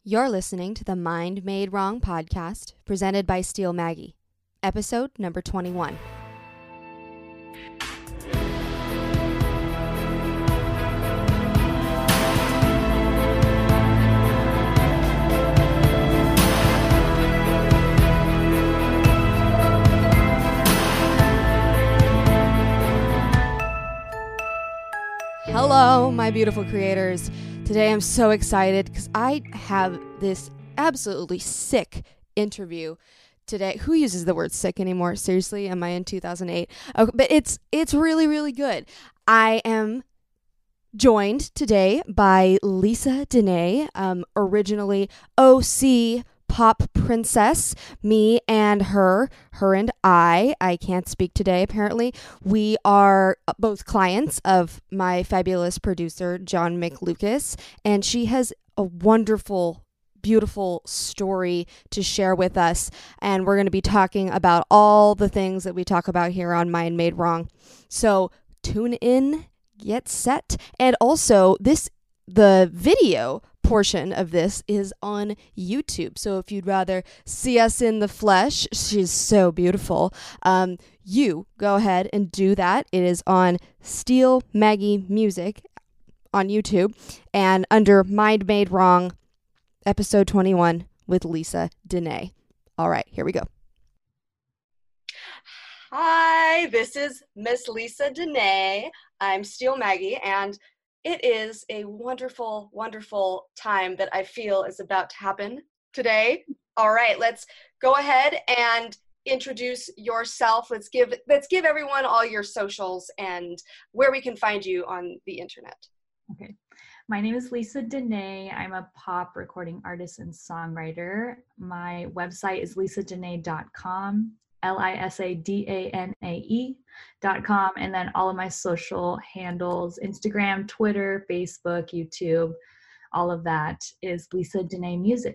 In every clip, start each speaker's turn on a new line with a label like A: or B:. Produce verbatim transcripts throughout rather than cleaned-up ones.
A: You're listening to the Mind Made Wrong podcast presented by Steel Maggie, episode number twenty-one. Hello, my beautiful creators. Today I'm so excited because I have this absolutely sick interview today. Who uses the word sick anymore? Seriously, am I in two thousand eight? Oh, but it's it's really, really good. I am joined today by Lisa Dene, um, originally O C Pop Princess, me and her, her and I, I can't speak today apparently. We are both clients of my fabulous producer, John McLucas, and she has a wonderful, beautiful story to share with us. And we're going to be talking about all the things that we talk about here on Mind Made Wrong. So tune in, get set. And also this, the video portion of this is on YouTube. So if you'd rather see us in the flesh, she's so beautiful. Um, you go ahead and do that. It is on Steel Maggie Music on YouTube and under Mind Made Wrong, episode twenty-one with Lisa Dene. All right, here we go. Hi, this is Miss Lisa Dene. I'm Steel Maggie, and it is a wonderful, wonderful time that I feel is about to happen today. All right, let's go ahead and introduce yourself. Let's give let's give everyone all your socials and where we can find you on the internet.
B: Okay. My name is Lisa Dene. I'm a pop recording artist and songwriter. My website is lisa dene dot com. L I S A D A N A E dot com, and then all of my social handles, Instagram, Twitter, Facebook, YouTube, all of that is Lisa Dene Music.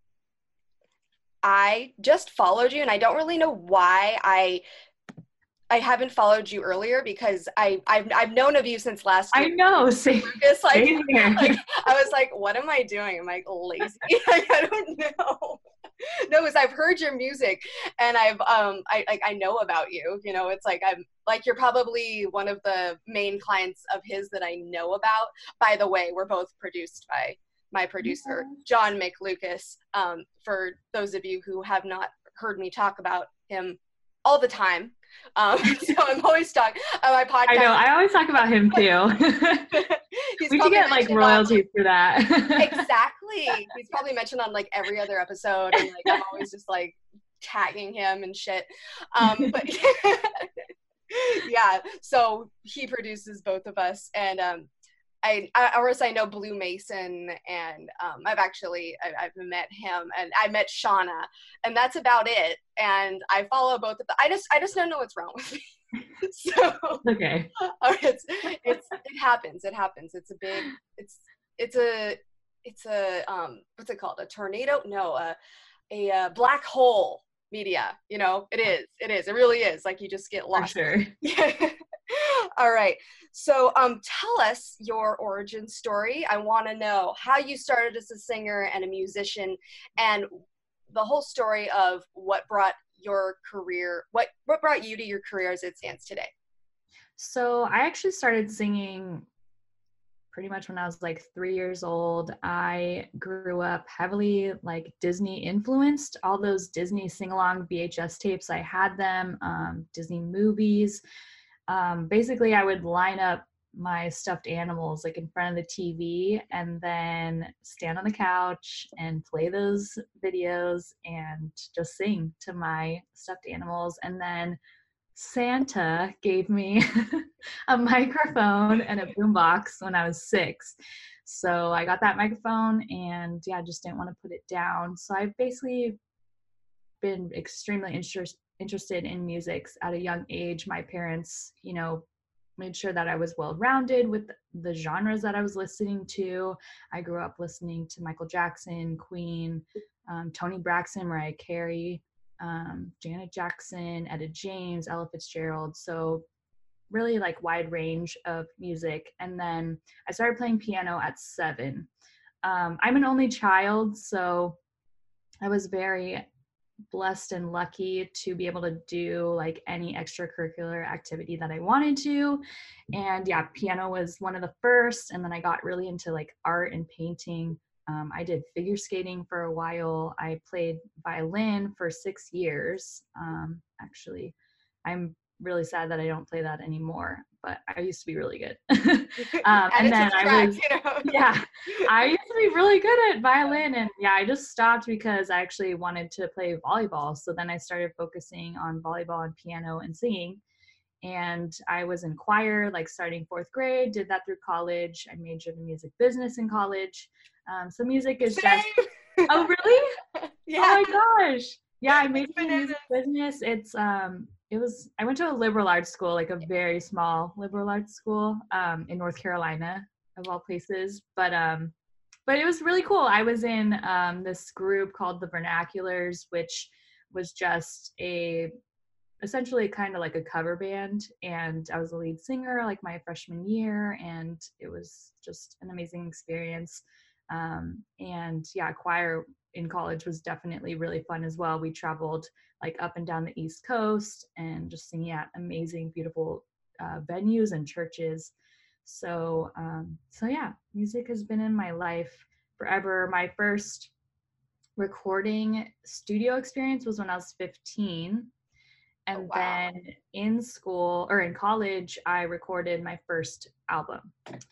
A: I just followed you, and I don't really know why I I haven't followed you earlier because I I've I've known of you since last year.
B: I know. Same,
A: Lucas, like,
B: same here.
A: like I was like, what am I doing? Am I lazy? Like, I don't know. No, because I've heard your music and I've um I like I know about you. You know, it's like I'm like you're probably one of the main clients of his that I know about. By the way, we're both produced by my producer, John McLucas. Um, for those of you who have not heard me talk about him all the time. Um, so I'm always talking on my podcast.
B: I know, I always talk about him too. We could get like royalties on, for that.
A: Exactly. He's probably mentioned on like every other episode, and like I'm always just like tagging him and shit. Um, but yeah, so he produces both of us, and um, I, I, of course, I know Blue Mason, and um, I've actually, I, I've met him, and I met Shauna, and that's about it. And I follow both of them. I just, I just don't know what's wrong with me. So,
B: okay.
A: it's, it's, it happens. It happens. It's a big, it's, it's a, it's a, um, what's it called? A tornado? No, a, a, a black hole media. You know, it is, it is, it really is. Like you just get lost.
B: For sure.
A: All right. So um, tell us your origin story. I want to know how you started as a singer and a musician, and the whole story of what brought your career, what, what brought you to your career as it stands today.
B: So I actually started singing pretty much when I was like three years old. I grew up heavily like Disney influenced. All those Disney sing-along V H S tapes, I had them, um, Disney movies. Um, basically, I would line up my stuffed animals like in front of the T V and then stand on the couch and play those videos and just sing to my stuffed animals. And then Santa gave me a microphone and a boombox when I was six. So I got that microphone and yeah, just didn't want to put it down. So I've basically been extremely interested interested in music at a young age. My parents, you know, made sure that I was well-rounded with the genres that I was listening to. I grew up listening to Michael Jackson, Queen, um, Toni Braxton, Mariah Carey, um, Janet Jackson, Etta James, Ella Fitzgerald. So really like wide range of music. And then I started playing piano at seven. Um, I'm an only child, so I was very blessed and lucky to be able to do like any extracurricular activity that I wanted to. And yeah, piano was one of the first. And then I got really into like art and painting. Um, I did figure skating for a while. I played violin for six years. Um, actually, I'm really sad that I don't play that anymore, but I used to be really good. um,
A: Add
B: and
A: it to
B: then
A: the
B: I
A: track,
B: was,
A: you know.
B: yeah, I used to be really good at violin, and yeah, I just stopped because I actually wanted to play volleyball. So then I started focusing on volleyball and piano and singing. And I was in choir, like starting fourth grade, did that through college. I majored in music business in college. Um, so music is just,
A: Same.
B: oh, really?
A: Yeah.
B: Oh my gosh. Yeah, I majored in
A: bananas.
B: music business. It's, um, it was, I went to a liberal arts school, like a very small liberal arts school um, in North Carolina, of all places. But, um, but it was really cool. I was in um, this group called the Vernaculars, which was just a essentially kind of like a cover band, and I was the lead singer like my freshman year, and it was just an amazing experience. Um, and yeah, choir in college was definitely really fun as well. We traveled like up and down the East Coast and just singing at amazing, beautiful uh, venues and churches. So, um, so yeah, music has been in my life forever. My first recording studio experience was when I was fifteen.
A: Oh,
B: And
A: wow.
B: then in school or in college, I recorded my first album.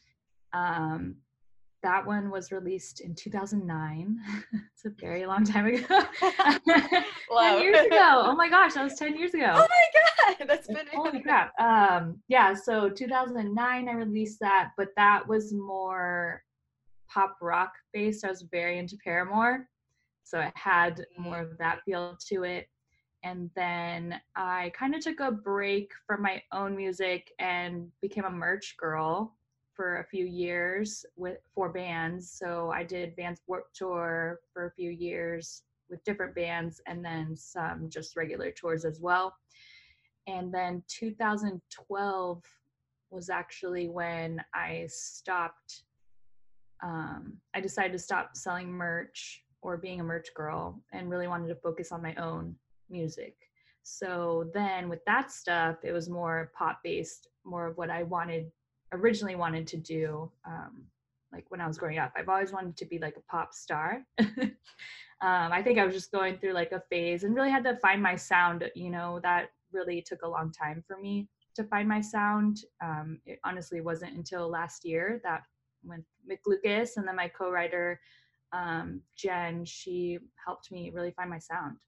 B: Um, that one was released in two thousand nine. It's a very long time ago. ten years ago. Oh my gosh, that was ten years ago.
A: Oh my God, that's been
B: Holy crap. Um, yeah, so two thousand nine, I released that, but that was more pop rock based. I was very into Paramore. So it had more of that feel to it. And then I kind of took a break from my own music and became a merch girl for a few years with for bands. So I did Vans Warped Tour for a few years with different bands, and then some just regular tours as well. And then two thousand twelve was actually when I stopped. Um, I decided to stop selling merch or being a merch girl and really wanted to focus on my own music. So then with that stuff, it was more pop based, more of what I wanted, originally wanted to do. Um, like when I was growing up, I've always wanted to be like a pop star. um, I think I was just going through like a phase and really had to find my sound. You know, that really took a long time for me to find my sound. Um, it honestly wasn't until last year that with Mick Lucas and then my co-writer um, Jen, she helped me really find my sound.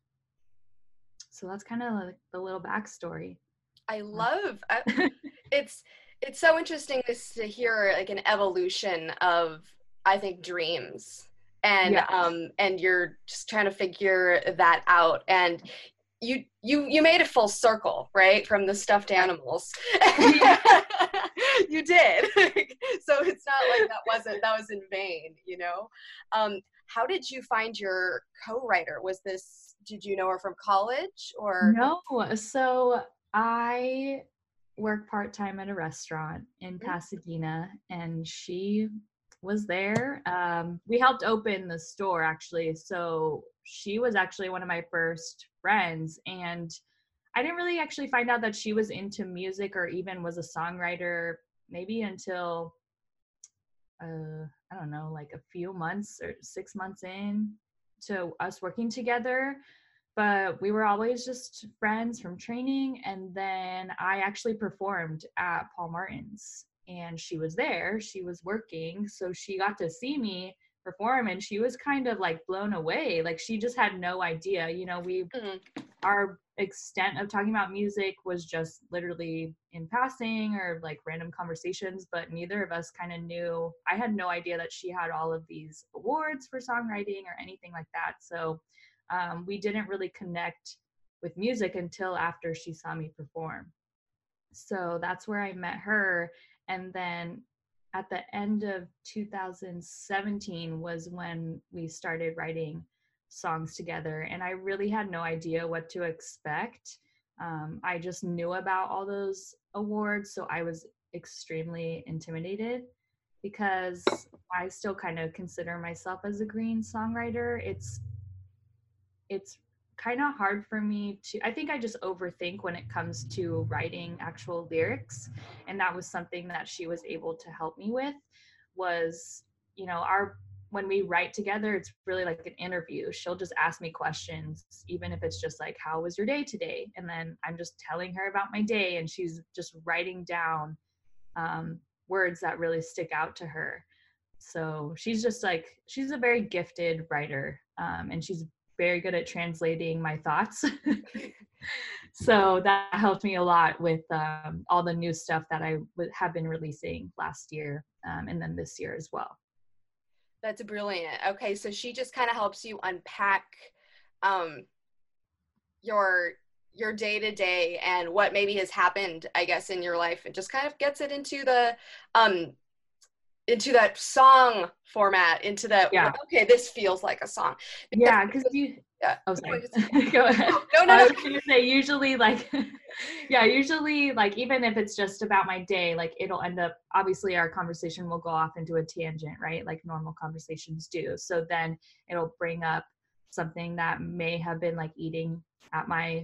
B: So that's kind of like the little backstory.
A: I love I, it's it's so interesting to, to hear like an evolution of, I think, dreams, and
B: Yeah.
A: um and you're just trying to figure that out, and you you you made it full circle, right, from the stuffed animals. You did. So it's not like that wasn't that was in vain, you know. um how did you find your co-writer? Was this, did you know her from college or?
B: No, so I work part-time at a restaurant in
A: Mm,
B: Pasadena, and she was there. Um, we helped open the store actually, so she was actually one of my first friends, and I didn't really actually find out that she was into music or even was a songwriter maybe until uh, I don't know, like a few months or six months in to us working together. But we were always just friends from training. And then I actually performed at Paul Martin's, and she was there. She was working. So she got to see me perform, and she was kind of like blown away. Like she just had no idea. You know, we,
A: mm,
B: our extent of talking about music was just literally in passing or like random conversations, but neither of us kind of knew. I had no idea that she had all of these awards for songwriting or anything like that. So um, we didn't really connect with music until after she saw me perform. So that's where I met her. And then at the end of two thousand seventeen was when we started writing songs together. And I really had no idea what to expect. Um, I just knew about all those awards. So I was extremely intimidated because I still kind of consider myself as a green songwriter. It's it's kind of hard for me to, I think I just overthink when it comes to writing actual lyrics. And that was something that she was able to help me with was, you know, our, when we write together, it's really like an interview. She'll just ask me questions, even if it's just like, how was your day today? And then I'm just telling her about my day and she's just writing down um, words that really stick out to her. So she's just like, she's a very gifted writer, um, and she's very good at translating my thoughts. So that helped me a lot with um, all the new stuff that I w- have been releasing last year, um, and then this year as well.
A: That's brilliant. Okay, so she just kind of helps you unpack um, your your day to day and what maybe has happened, I guess, in your life, and just kind of gets it into the um, into that song format, into that,
B: yeah.
A: Okay, this feels like a song.
B: Because, yeah, because you,
A: yeah.
B: oh, sorry. Go ahead.
A: No, no,
B: I
A: no.
B: was going to say, usually, like, yeah, usually, like, even if it's just about my day, like, it'll end up, obviously, our conversation will go off into a tangent, right? Like normal conversations do. So then it'll bring up something that may have been, like, eating at my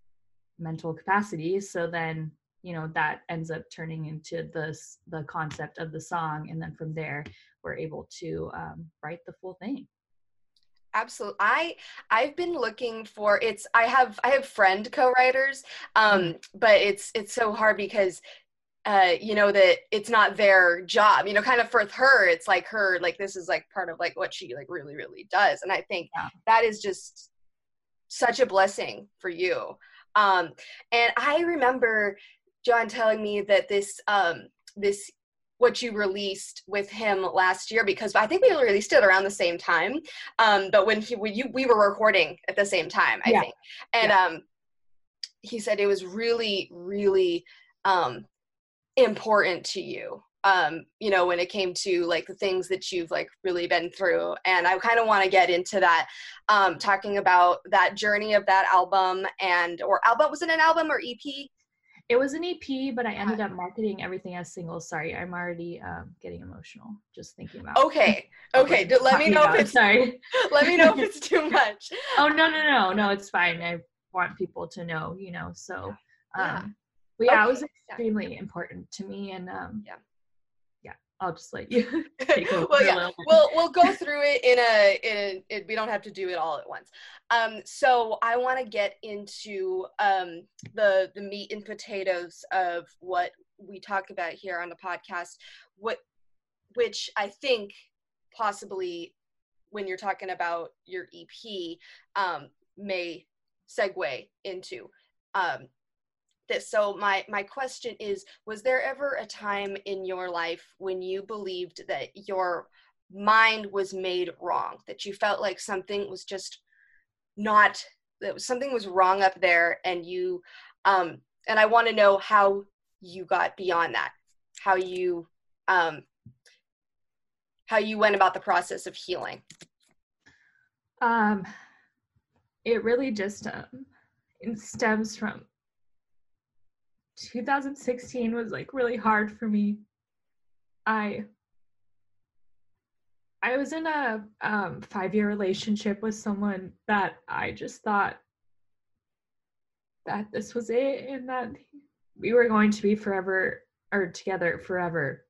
B: mental capacity. So then, you know, that ends up turning into the the concept of the song, and then from there we're able to um, write the full thing.
A: Absolutely. I I've been looking for, it's I have I have friend co-writers, um mm. but it's it's so hard because uh you know that it's not their job, you know, kind of for her it's like her, like this is like part of like what she like really really does, and I think yeah. that is just such a blessing for you. Um and I remember John telling me that this um this what you released with him last year, because I think we released it around the same time, um but when he when you we were recording at the same time, I yeah. think, and yeah. um he said it was really really um important to you, um you know, when it came to like the things that you've like really been through. And I kind of want to get into that, um talking about that journey of that album, and or album was it an album or E P?
B: It was an E P, but I ended up marketing everything as singles. Sorry, I'm already um, getting emotional just thinking about.
A: Okay, okay. Do, let me know about. if it's
B: sorry.
A: Let me know if it's too much.
B: Oh no no no no, it's fine. I want people to know, you know. So, yeah. um, but yeah, okay. It was extremely yeah. important to me, and um, yeah. I'll just let you take over
A: well, yeah.
B: a little bit.
A: We'll we'll go through it in a in a, it, we don't have to do it all at once. Um, so I want to get into um the the meat and potatoes of what we talk about here on the podcast, what which I think possibly when you're talking about your E P um may segue into um this. So my my question is, was there ever a time in your life when you believed that your mind was made wrong, that you felt like something was just not, that something was wrong up there, and you um and I want to know how you got beyond that, how you um how you went about the process of healing?
B: Um it really just um it stems from two thousand sixteen was like really hard for me. I I was in a um, five-year relationship with someone that I just thought that this was it, and that we were going to be forever, or together forever.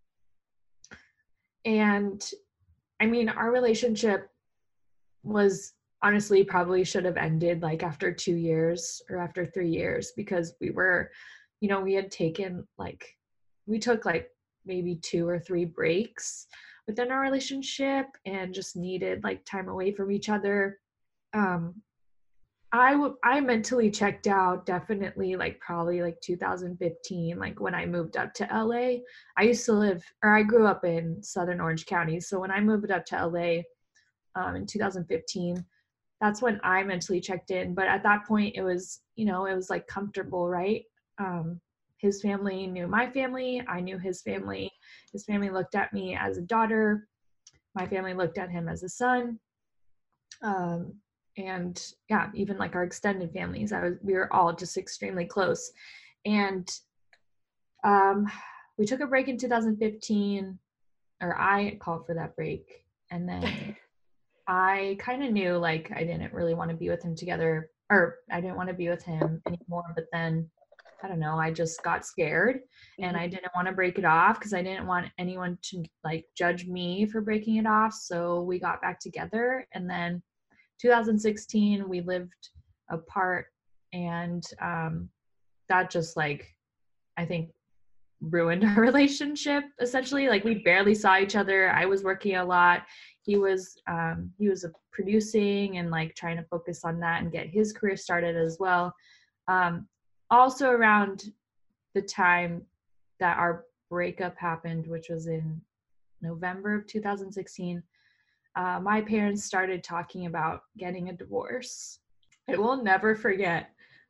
B: And I mean, our relationship was honestly probably should have ended like after two years or after three years because we were, you know, we had taken like, we took like maybe two or three breaks within our relationship and just needed like time away from each other. Um, I w- I mentally checked out definitely like probably like two thousand fifteen, like when I moved up to L A. I used to live, or I grew up in Southern Orange County. So when I moved up to L A um, in two thousand fifteen, that's when I mentally checked in. But at that point it was, you know, it was like comfortable, right? Um, his family knew my family. I knew his family. His family looked at me as a daughter. My family looked at him as a son. Um, and yeah, even like our extended families, I was, we were all just extremely close. And um, we took a break in two thousand fifteen. or I called for that break. And then I kind of knew like I didn't really want to be with him together, or I didn't want to be with him anymore. But then I don't know, I just got scared and I didn't want to break it off because I didn't want anyone to like judge me for breaking it off. So we got back together, and then two thousand sixteen we lived apart, and um, that just like I think ruined our relationship essentially. Like we barely saw each other. I was working a lot. He was um, he was producing and like trying to focus on that and get his career started as well. Um, also around the time that our breakup happened, which was in November of two thousand sixteen, uh, my parents started talking about getting a divorce. I will never forget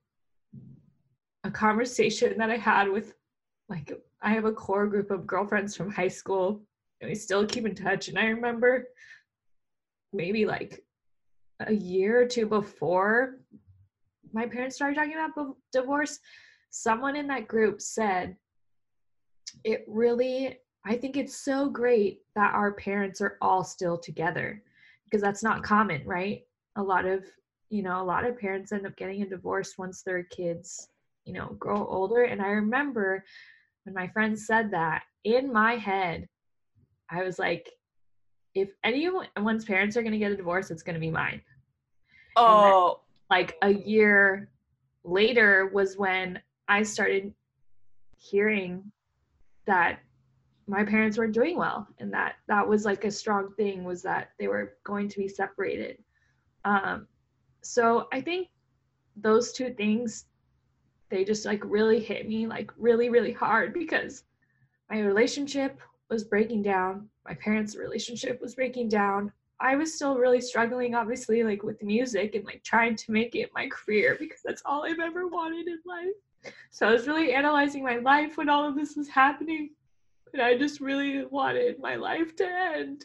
B: a conversation that I had with, like, I have a core group of girlfriends from high school and we still keep in touch. And I remember maybe like a year or two before my parents started talking about divorce, someone in that group said, it really, I think it's so great that our parents are all still together, because that's not common, right? A lot of, you know, a lot of parents end up getting a divorce once their kids, you know, grow older. And I remember when my friend said that, in my head, I was like, if anyone's parents are going to get a divorce, it's going to be mine.
C: Oh.
B: And then, like a year later was when I started hearing that my parents weren't doing well, and that that was like a strong thing, was that they were going to be separated. Um, so I think those two things, they just like really hit me like really, really hard, because my relationship was breaking down. My parents' relationship was breaking down. I was still really struggling, obviously, like with music and like trying to make it my career, because that's all I've ever wanted in life. So I was really analyzing my life when all of this was happening, and I just really wanted my life to end.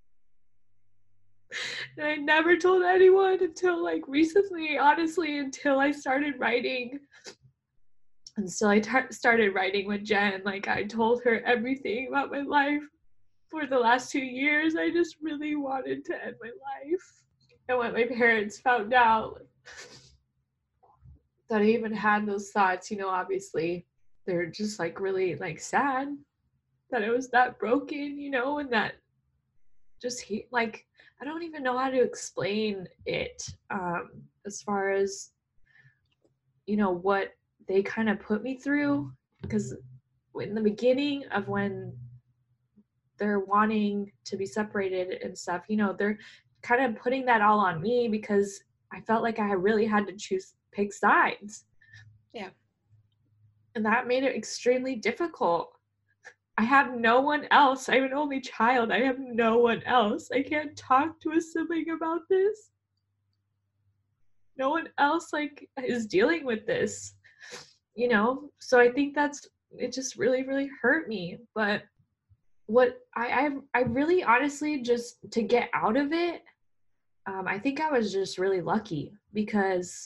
B: And I never told anyone until like recently, honestly, until I started writing. And so I t- started writing with Jen. Like I told her everything about my life for the last two years. I just really wanted to end my life. And when my parents found out that I even had those thoughts, you know, obviously they're just like really like sad that it was that broken, you know, and that just he like, I don't even know how to explain it, um, as far as, you know, what they kind of put me through. Because in the beginning of when they're wanting to be separated and stuff, you know, they're kind of putting that all on me, because I felt like I really had to choose, pick sides.
C: Yeah.
B: And that made it extremely difficult. I have no one else. I'm an only child. I have no one else. I can't talk to a sibling about this. No one else like is dealing with this, you know? So I think that's, it just really, really hurt me. But what I, I, I really honestly, just to get out of it, um, I think I was just really lucky, because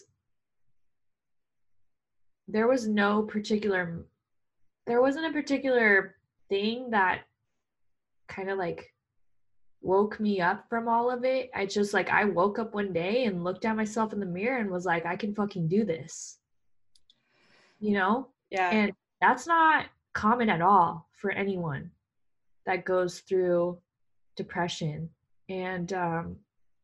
B: there was no particular, there wasn't a particular thing that kind of like woke me up from all of it. I just like, I woke up one day and looked at myself in the mirror and was like, I can fucking do this, you know?
C: Yeah.
B: And that's not common at all for anyone that goes through depression. And um,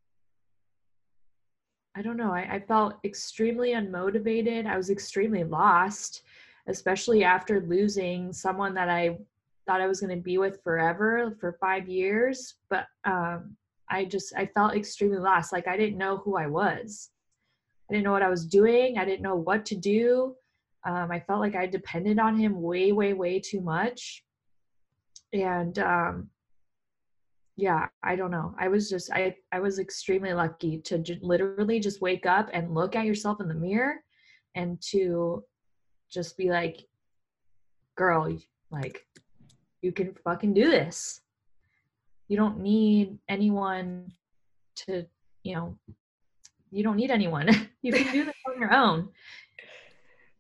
B: I don't know, I, I felt extremely unmotivated. I was extremely lost, especially after losing someone that I thought I was going to be with forever for five years. But um, I just, I felt extremely lost. Like I didn't know who I was. I didn't know what I was doing. I didn't know what to do. Um, I felt like I depended on him way, way, way too much. And um, yeah, I don't know. I was just, I, I was extremely lucky to j- literally just wake up and look at yourself in the mirror, and to just be like, girl, like, you can fucking do this. You don't need anyone to, you know, you don't need anyone. You can do this on your own.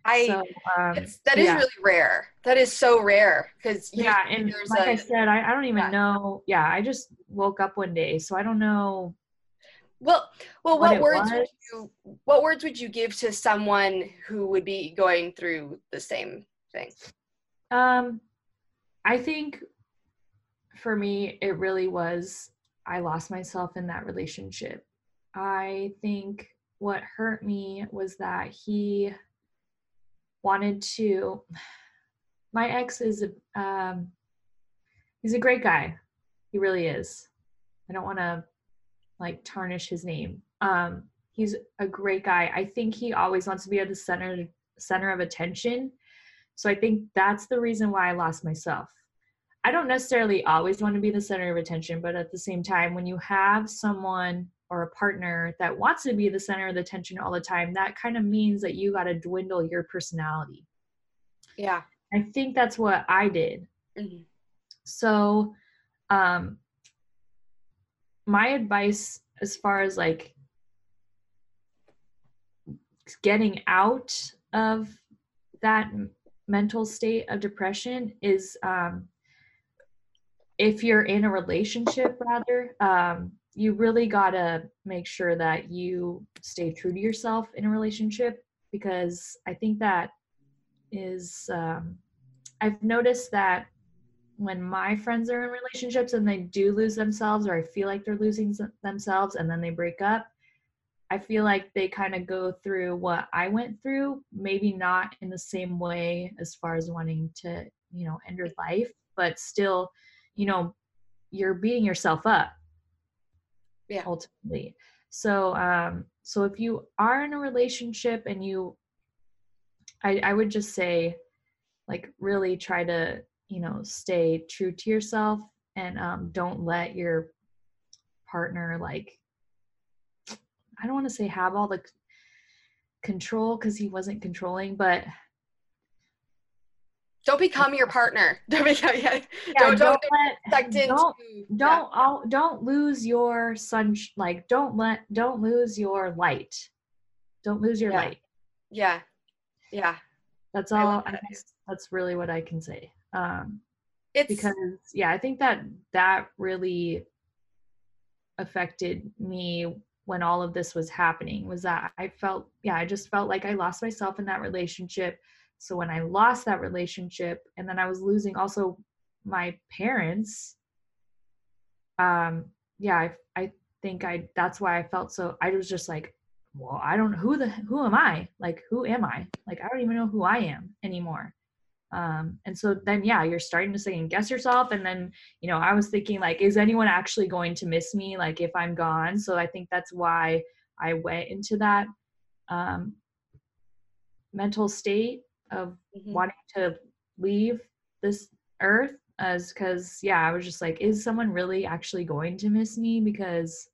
C: I
B: So um,
C: it's, that is
B: yeah.
C: really rare. That is so rare because
B: Yeah, and
C: there's
B: like
C: a
B: I said, I, I don't even
C: yeah.
B: know. Yeah, I just woke up one day, so I don't know
C: Well, well,
B: what
C: what
B: it
C: words would
B: was.
C: you what words would you give to someone who would be going through the same thing?
B: Um, I think for me, it really was I lost myself in that relationship. I think what hurt me was that he wanted to. My ex is a um, he's a great guy. He really is. I don't want to like tarnish his name. Um, he's a great guy. I think he always wants to be at the center center of attention. So I think that's the reason why I lost myself. I don't necessarily always want to be the center of attention, but at the same time, when you have someone or a partner that wants to be the center of the attention all the time, that kind of means that you got to dwindle your personality.
C: Yeah.
B: I think that's what I did.
C: Mm-hmm.
B: So, um, my advice as far as like getting out of that mental state of depression is um, if you're in a relationship rather um, you really gotta make sure that you stay true to yourself in a relationship, because I think that is um, I've noticed that when my friends are in relationships and they do lose themselves, or I feel like they're losing themselves and then they break up, I feel like they kind of go through what I went through, maybe not in the same way as far as wanting to, you know, end your life, but still, you know, you're beating yourself up.
C: Yeah.
B: Ultimately. So, um, so if you are in a relationship and you, I, I would just say, like, really try to, you know, stay true to yourself, and um, don't let your partner, like, I don't want to say have all the c- control, because he wasn't controlling, but
C: Don't become your partner. Don't become yeah.
B: yeah,
C: Don't
B: don't
C: don't
B: let
C: sucked into
B: don't
C: yeah.
B: don't all don't lose your sun, like don't let don't lose your light. Don't lose your
C: Yeah.
B: light.
C: Yeah. Yeah.
B: That's
C: I
B: all.
C: love
B: I
C: that.
B: guess that's really what I can say. Um,
C: It's
B: because yeah, I think that that really affected me when all of this was happening, was that I felt, yeah, I just felt like I lost myself in that relationship. So when I lost that relationship, and then I was losing also my parents, um, yeah, I, I think I, that's why I felt so, I was just like, well, I don't, who the, who am I? Like, who am I? Like, I don't even know who I am anymore. Um, and so then, yeah, you're starting to second guess yourself. And then, you know, I was thinking, like, is anyone actually going to miss me? Like, if I'm gone? So I think that's why I went into that um, mental state of
C: mm-hmm.
B: wanting to leave this earth, as because, yeah, I was just like, is someone really actually going to miss me? Because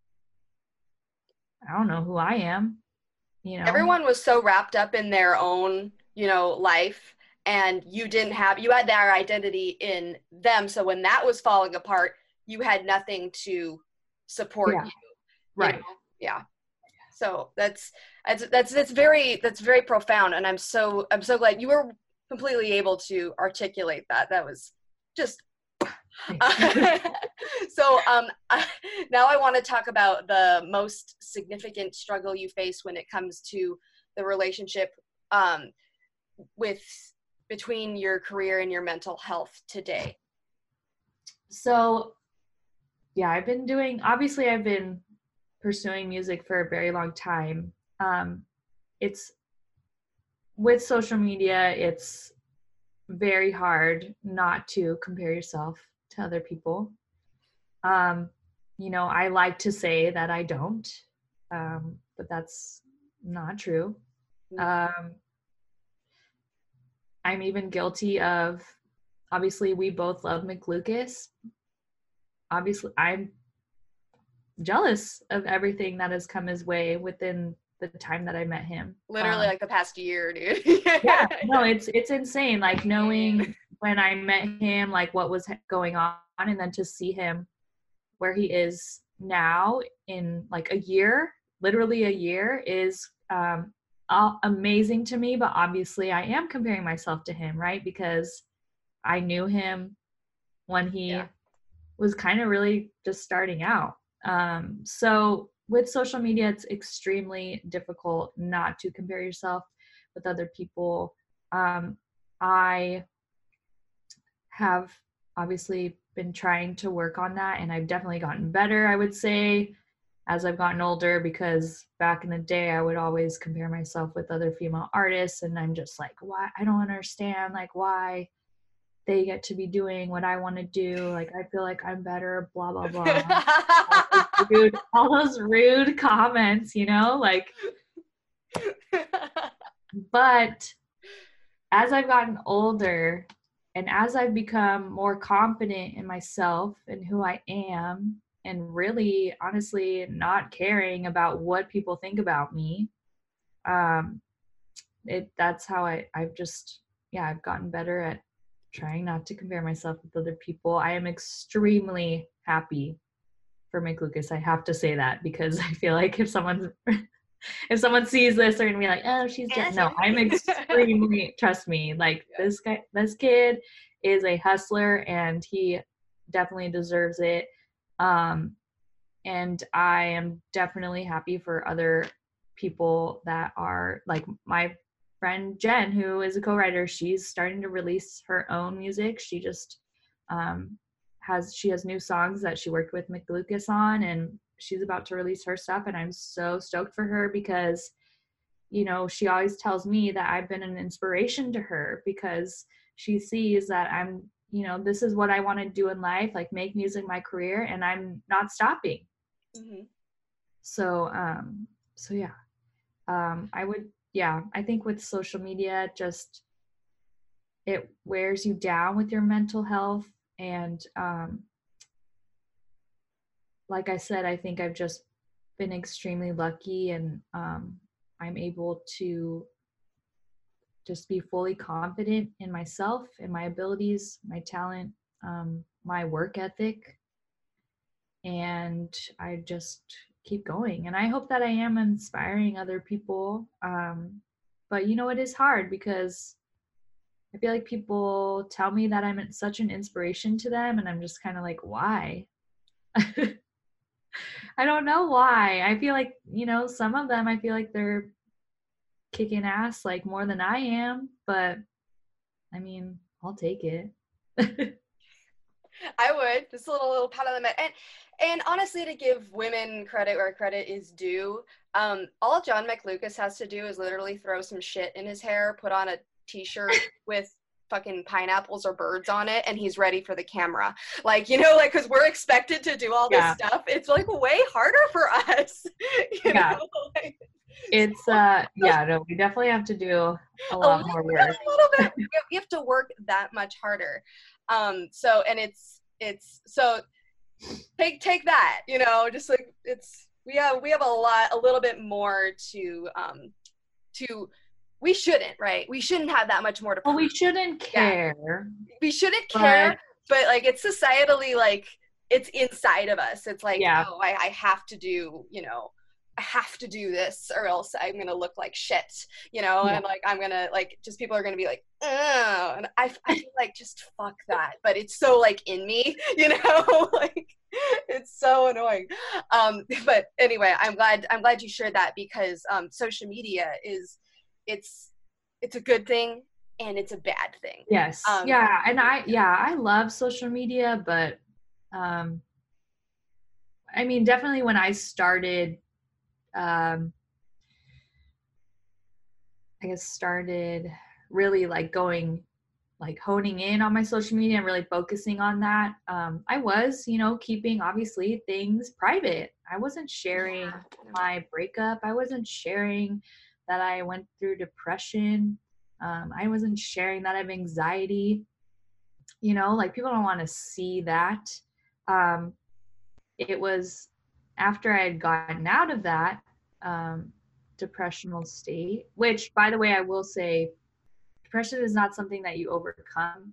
B: I don't know who I am, you know?
C: Everyone was so wrapped up in their own, you know, life, and you didn't have, you had their identity in them. So when that was falling apart, you had nothing to support
B: Yeah,
C: you.
B: right.
C: You know? Yeah. So that's, that's, that's, that's very, that's very profound. And I'm so, I'm so glad you were completely able to articulate that. That was just, so um, I, now I want to talk about the most significant struggle you face when it comes to the relationship um, with between your career and your mental health today.
B: So, yeah, I've been doing, obviously I've been pursuing music for a very long time. Um, it's with social media, it's very hard not to compare yourself to other people. Um, you know, I like to say that I don't, um, but that's not true. Um, I'm even guilty of, obviously, we both love McLucas. Obviously, I'm jealous of everything that has come his way within the time that I met him.
C: Literally
B: Um,
C: like the past year, dude.
B: yeah, no, it's it's insane. Like knowing when I met him, like what was going on, and then to see him where he is now in like a year, literally a year, is um, uh, amazing to me, but obviously I am comparing myself to him, right? Because I knew him when he
C: Yeah.
B: was kind of really just starting out. Um, so with social media, it's extremely difficult not to compare yourself with other people. Um, I have obviously been trying to work on that, and I've definitely gotten better, I would say, as I've gotten older, because back in the day I would always compare myself with other female artists, and I'm just like, why? I don't understand, like, why they get to be doing what I want to do. Like, I feel like I'm better, blah, blah, blah. all, those rude, all those rude comments, you know, like, but as I've gotten older and as I've become more confident in myself and who I am, and really honestly not caring about what people think about me, um, it that's how I, I've just, yeah, I've gotten better at trying not to compare myself with other people. I am extremely happy for Mick Lucas. I have to say that, because I feel like if someone's if someone sees this, they're gonna be like, oh, she's just no, I'm extremely trust me, like yeah. this guy this kid is a hustler and he definitely deserves it. Um and I am definitely happy for other people that are like my friend Jen, who is a co-writer. She's starting to release her own music. She just um, has she has new songs that she worked with Mick Lucas on, and she's about to release her stuff. And I'm so stoked for her, because you know she always tells me that I've been an inspiration to her, because she sees that I'm, you know, this is what I want to do in life, like make music my career, and I'm not stopping. Mm-hmm. So, um, so yeah, um, I would, yeah, I think with social media, just, it wears you down with your mental health. And, um, like I said, I think I've just been extremely lucky, and, um, I'm able to just be fully confident in myself and my abilities, my talent, um, my work ethic. And I just keep going. And I hope that I am inspiring other people. Um, but, you know, it is hard, because I feel like people tell me that I'm such an inspiration to them. And I'm just kind of like, why? I don't know why. I feel like, you know, some of them, I feel like they're kicking ass like more than I am. But I mean, I'll take it.
C: I would. Just a little little pat on the back. And and honestly, to give women credit where credit is due, um, all John McLucas has to do is literally throw some shit in his hair, put on a t-shirt with fucking pineapples or birds on it, and he's ready for the camera. Like, you know, like, because we're expected to do all this yeah. stuff. It's like way harder for us. You yeah. know? Like,
B: it's so, uh yeah, no, we definitely have to do a lot a more work.
C: A little bit. We have to work that much harder. Um, so, and it's, it's, so take, take that, you know, just like it's, we have, we have a lot, a little bit more to, um, to, we shouldn't, right? We shouldn't have that much more to prove.
B: Well, we shouldn't care.
C: Yeah. We shouldn't care, but, but like, it's societally, like, it's inside of us. It's like, yeah. oh, I, I have to do, you know, I have to do this or else I'm going to look like shit, you know, yeah. and like, I'm going to like, just people are going to be like, oh, and I, I feel like just fuck that. But it's so like in me, you know, like it's so annoying. Um, but anyway, I'm glad, I'm glad you shared that, because um, social media is, it's, it's a good thing and it's a bad thing.
B: Yes. Um, yeah. And I, yeah, I love social media, but um, I mean, definitely when I started, um, I guess started really like going, like honing in on my social media and really focusing on that. Um, I was, you know, keeping obviously things private. I wasn't sharing yeah. my breakup. I wasn't sharing that I went through depression. Um, I wasn't sharing that I have anxiety. You know, like people don't want to see that. Um, it was after I had gotten out of that, um, depressional state, which by the way, I will say depression is not something that you overcome.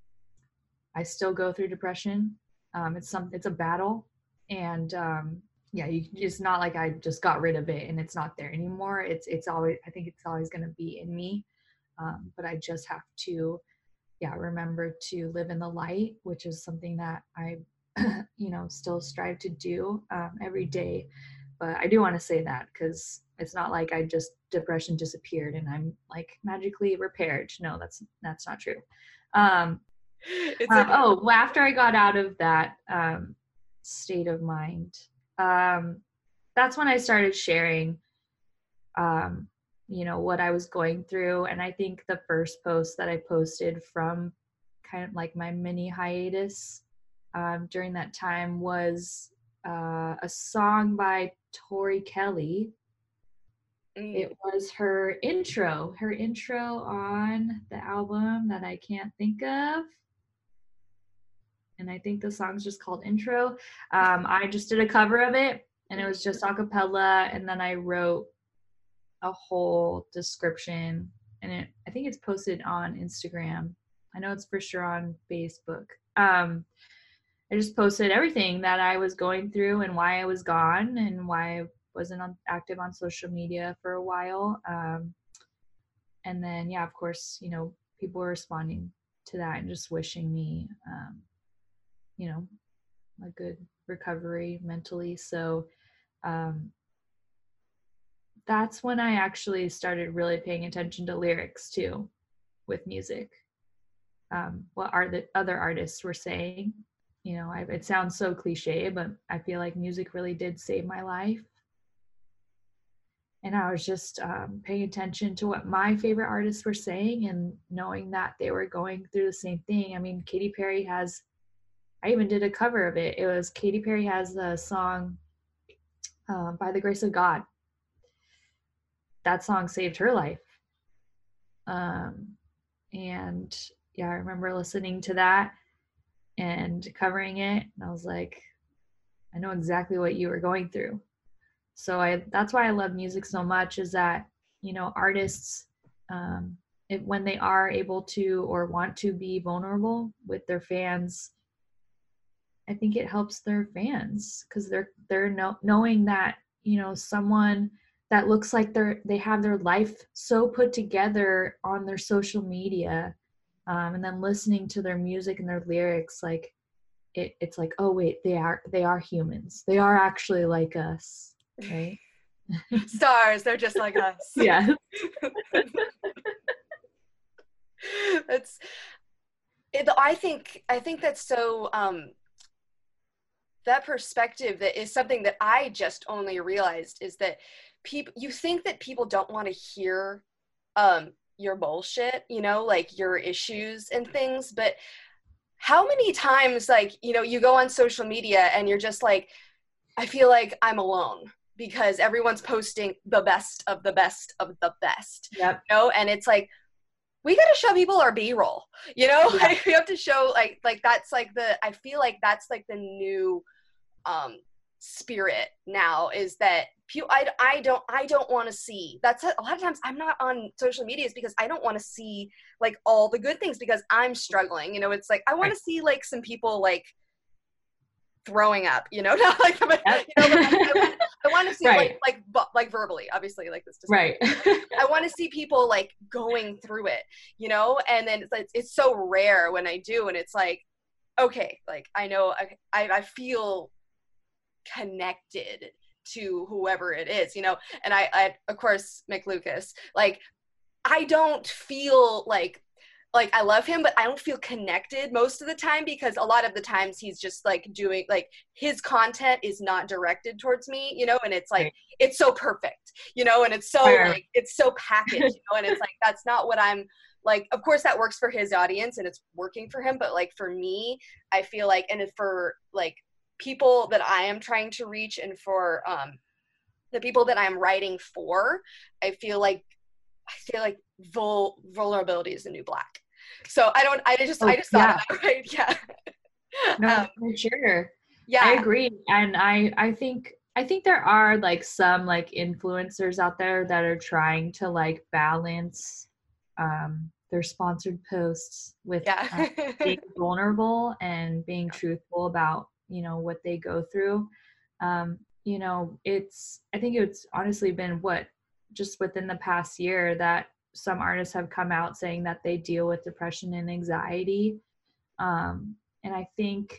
B: I still go through depression. Um, it's some, it's a battle. And, um, yeah, you it's not like I just got rid of it and it's not there anymore. It's it's always, I think it's always going to be in me. Um, but I just have to, yeah, remember to live in the light, which is something that I, you know, still strive to do um, every day. But I do want to say that, because it's not like I just, depression disappeared and I'm like magically repaired. No, that's that's not true. Um,
C: It's
B: um,
C: okay.
B: oh, well, after I got out of that um, state of mind, um, that's when I started sharing, um, you know, what I was going through. And I think the first post that I posted from kind of like my mini hiatus um, during that time was uh, a song by Tori Kelly.
C: Mm.
B: It was her intro, her intro on the album that I can't think of. And I think the song's just called Intro. Um, I just did a cover of it, and it was just a cappella, and then I wrote a whole description, and it, I think it's posted on Instagram. I know it's for sure on Facebook. Um, I just posted everything that I was going through and why I was gone and why I wasn't on, active on social media for a while. Um, and then, yeah, of course, you know, people were responding to that and just wishing me, um, you know, a good recovery mentally. So um, that's when I actually started really paying attention to lyrics too, with music. Um, what are the other artists were saying? You know, I, it sounds so cliche, but I feel like music really did save my life. And I was just um, paying attention to what my favorite artists were saying and knowing that they were going through the same thing. I mean, Katy Perry has, I even did a cover of it. It was Katy Perry has a song, uh, By the Grace of God. That song saved her life. Um, and yeah, I remember listening to that and covering it. And I was like, I know exactly what you were going through. So I, that's why I love music so much, is that, you know, artists, um, if, when they are able to or want to be vulnerable with their fans, I think it helps their fans, because they're they're know, knowing that, you know, someone that looks like they're they have their life so put together on their social media, um, and then listening to their music and their lyrics, like it, it's like, oh wait, they are they are humans. They are actually like us, right?
C: Stars, they're just like us.
B: Yeah.
C: That's it, I think I think that's so um that perspective that is something that I just only realized, is that people, you think that people don't want to hear um your bullshit, you know, like your issues and things, but how many times, like, you know, you go on social media and you're just like, I feel like I'm alone because everyone's posting the best of the best of the best.
B: Yep.
C: You know, and it's like, we got to show people our B-roll, you know,
B: Yeah.
C: like we have to show like, like that's like the, I feel like that's like the new um, spirit now, is that people, I, I don't, I don't want to see, that's a, a lot of times I'm not on social media is because I don't want to see like all the good things because I'm struggling, you know, it's like, I want
B: Right.
C: to see like some people like throwing up, you know, not like,
B: Yep.
C: you know, but I, I, want, I want to see
B: Right.
C: like, like, bu- like verbally, obviously, like this.
B: Right.
C: I want to see people like going through it, you know, and then it's, it's so rare when I do, and it's like, okay, like I know I, I, I feel connected to whoever it is, you know, and I, I of course, Mick Lucas, like I don't feel like, like I love him, but I don't feel connected most of the time, because a lot of the times he's just like doing, like his content is not directed towards me, you know, and it's like,
B: Right.
C: it's so perfect, you know, and it's so
B: Right.
C: like, it's so packaged, you know, and it's like, that's not what I'm like, of course that works for his audience and it's working for him, but like for me, I feel like, and for like people that I am trying to reach and for um, the people that I'm writing for, I feel like, I feel like vul- vulnerability is the new black. So I don't, I just,
B: Oh,
C: I just thought
B: yeah.
C: of that, right? Yeah.
B: No,
C: um,
B: for sure.
C: yeah.
B: I agree. And I, I think, I think there are like some like influencers out there that are trying to like balance um, their sponsored posts with
C: Yeah.
B: uh, being vulnerable and being truthful about, you know, what they go through. Um, you know, it's, I think it's honestly been what, just within the past year that some artists have come out saying that they deal with depression and anxiety. Um, and I think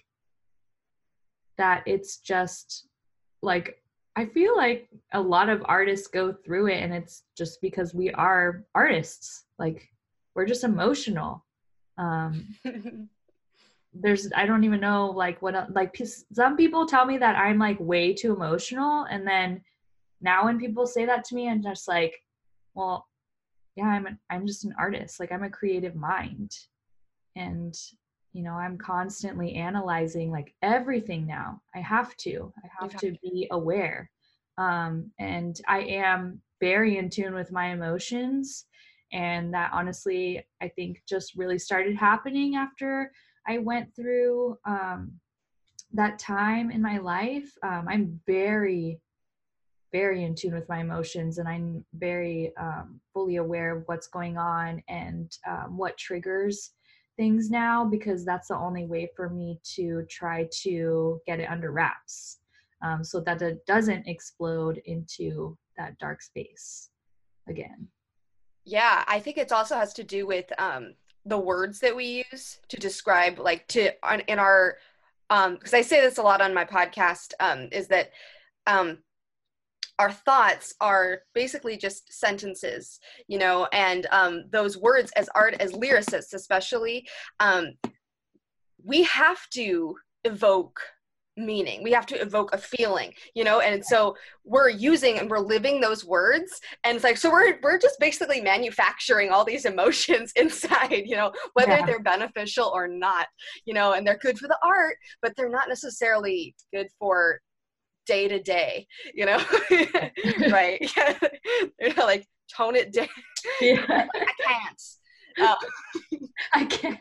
B: that it's just like, I feel like a lot of artists go through it, and it's just because we are artists. Like, we're just emotional. Um, there's, I don't even know, like, what, like, some people tell me that I'm, like, way too emotional. And then now when people say that to me, I'm just like, well, yeah, I'm, a, I'm just an artist. Like, I'm a creative mind. And, you know, I'm constantly analyzing, like, everything now. I have to, I have to be aware. Um, and I am very in tune with my emotions. And that honestly, I think just really started happening after I went through um, that time in my life. Um, I'm very, very in tune with my emotions, and I'm very um, fully aware of what's going on and um, what triggers things now, because that's the only way for me to try to get it under wraps, um, so that it doesn't explode into that dark space again.
C: Yeah, I think it also has to do with um, the words that we use to describe, like, to on, in our, um, because I say this a lot on my podcast, um, is that um, our thoughts are basically just sentences, you know, and um, those words as art, as lyricists especially, um, we have to evoke meaning. We have to evoke a feeling, you know, and so we're using and we're living those words, and it's like, so we're we're just basically manufacturing all these emotions inside, you know, whether yeah. they're beneficial or not, you know, and they're good for the art, but they're not necessarily good for day to day, you know. Right. You know, like, tone it down. Yeah. Like, I can't. Uh,
B: I can't.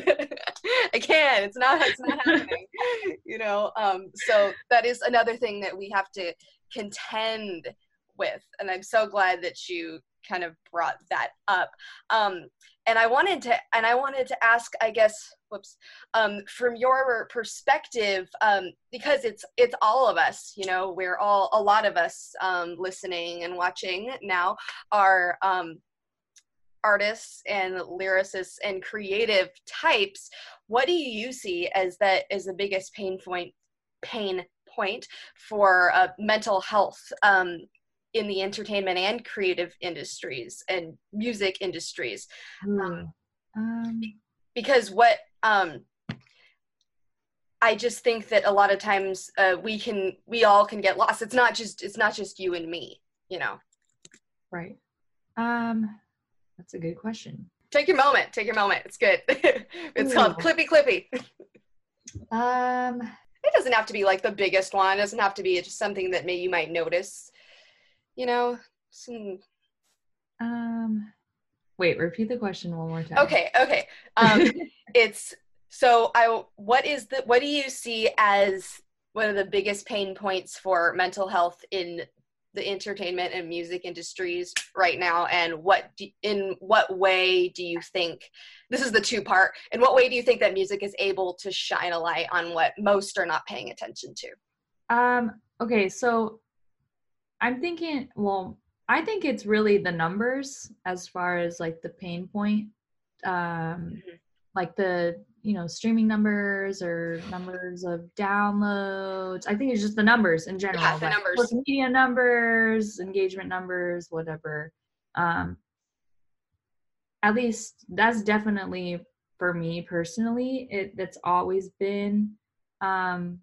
C: I can't. It's not. It's not happening. You know. Um. So that is another thing that we have to contend with, and I'm so glad that you kind of brought that up. Um. And I wanted to. And I wanted to ask, I guess. Whoops. Um. From your perspective, um, because it's it's all of us. You know, we're all a lot of us um, listening and watching now are um. artists and lyricists and creative types. What do you see as that as the biggest pain point pain point for uh, mental health um, in the entertainment and creative industries and music industries? Um, um, because what um, I just think that a lot of times uh, we can we all can get lost. It's not just it's not just you and me, you know.
B: Right. Um That's a good question.
C: Take your moment. Take your moment. It's good. It's Ooh. Called Clippy Clippy.
B: Um,
C: it doesn't have to be like the biggest one. It doesn't have to be just something that maybe you might notice. You know. Some...
B: Um. Wait. Repeat the question one more time.
C: Okay. Okay. Um. It's so. I. What is the? What do you see as one of the biggest pain points for mental health in the entertainment and music industries right now, and what do, in what way do you think, this is the two part, in what way do you think that music is able to shine a light on what most are not paying attention to?
B: Um, okay, so I'm thinking, well, I think it's really the numbers as far as like the pain point, um, mm-hmm. like the, you know, streaming numbers or numbers of downloads. I think it's just the numbers in general.
C: Yeah, the
B: like
C: numbers.
B: Social media numbers, engagement numbers, whatever. Um, at least that's definitely for me personally. It that's always been um,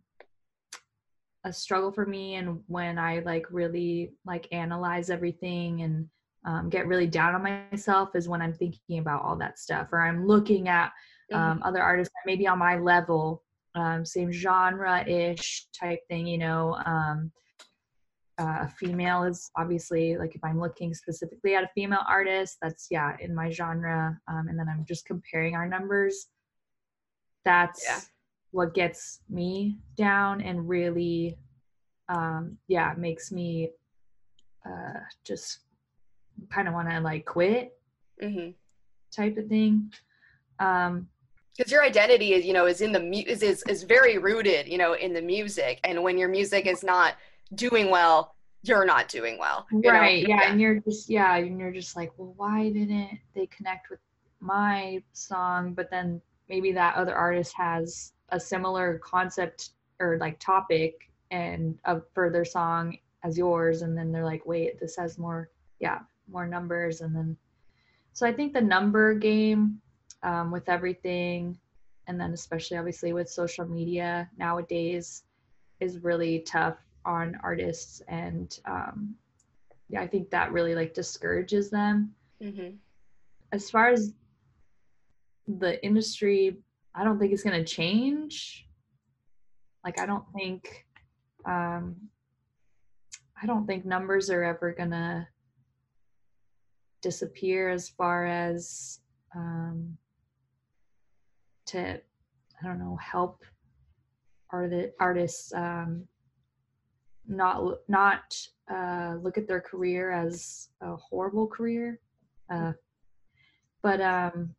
B: a struggle for me. And when I like really like analyze everything and um, get really down on myself is when I'm thinking about all that stuff, or I'm looking at Um, mm-hmm. other artists that maybe on my level, um, same genre-ish type thing, you know. Um, uh, a female is obviously, like if I'm looking specifically at a female artist, that's, yeah, in my genre. Um, and then I'm just comparing our numbers. That's yeah. what gets me down and really, um, yeah, makes me uh, just kind of want to like quit mm-hmm. type of thing. Um,
C: Because your identity is, you know, is in the mu- is, is is very rooted, you know, in the music. And when your music is not doing well, you're not doing well. You
B: Right.
C: know?
B: Yeah.
C: Yeah.
B: And you're just, yeah. And you're just like, well, why didn't they connect with my song? But then maybe that other artist has a similar concept or like topic and of for their song as yours. And then they're like, wait, this has more, yeah, more numbers. And then, so I think the number game um, with everything, and then especially obviously with social media nowadays, is really tough on artists. And um, yeah, I think that really like discourages them.
C: Mm-hmm.
B: As far as the industry, I don't think it's going to change. Like, I don't think, um, I don't think numbers are ever going to disappear as far as um, to, I don't know, help art- artists um, not, not uh, look at their career as a horrible career. Uh, but um,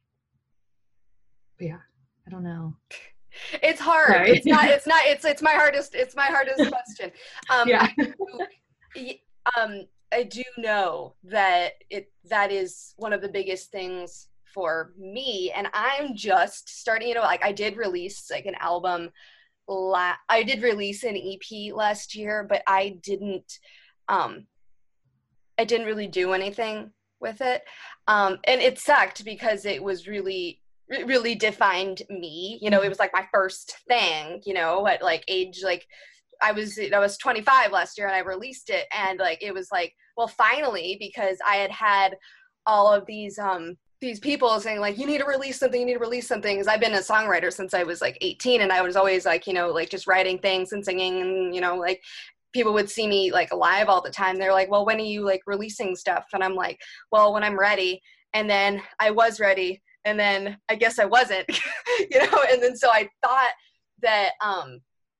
B: yeah, I don't know.
C: It's hard.
B: Sorry.
C: It's not. It's not. It's it's my hardest. It's my hardest question. Um,
B: Yeah.
C: I do, um, I do know that it that is one of the biggest things for me, and I'm just starting. You know, like I did release like an album. La- I did release an E P last year, but I didn't. Um, I didn't really do anything with it, um, and it sucked because it was really really defined me. You know, it was like my first thing, you know, at like age, like I was, I was twenty-five last year and I released it. And like, it was like, well, finally, because I had had all of these, um, these people saying like, you need to release something, you need to release something. Cause I've been a songwriter since I was like eighteen, and I was always like, you know, like just writing things and singing, and, you know, like people would see me like live all the time. They're like, well, when are you like releasing stuff? And I'm like, well, when I'm ready. And then I was ready. And then I guess I wasn't, you know, and then so I thought that, um,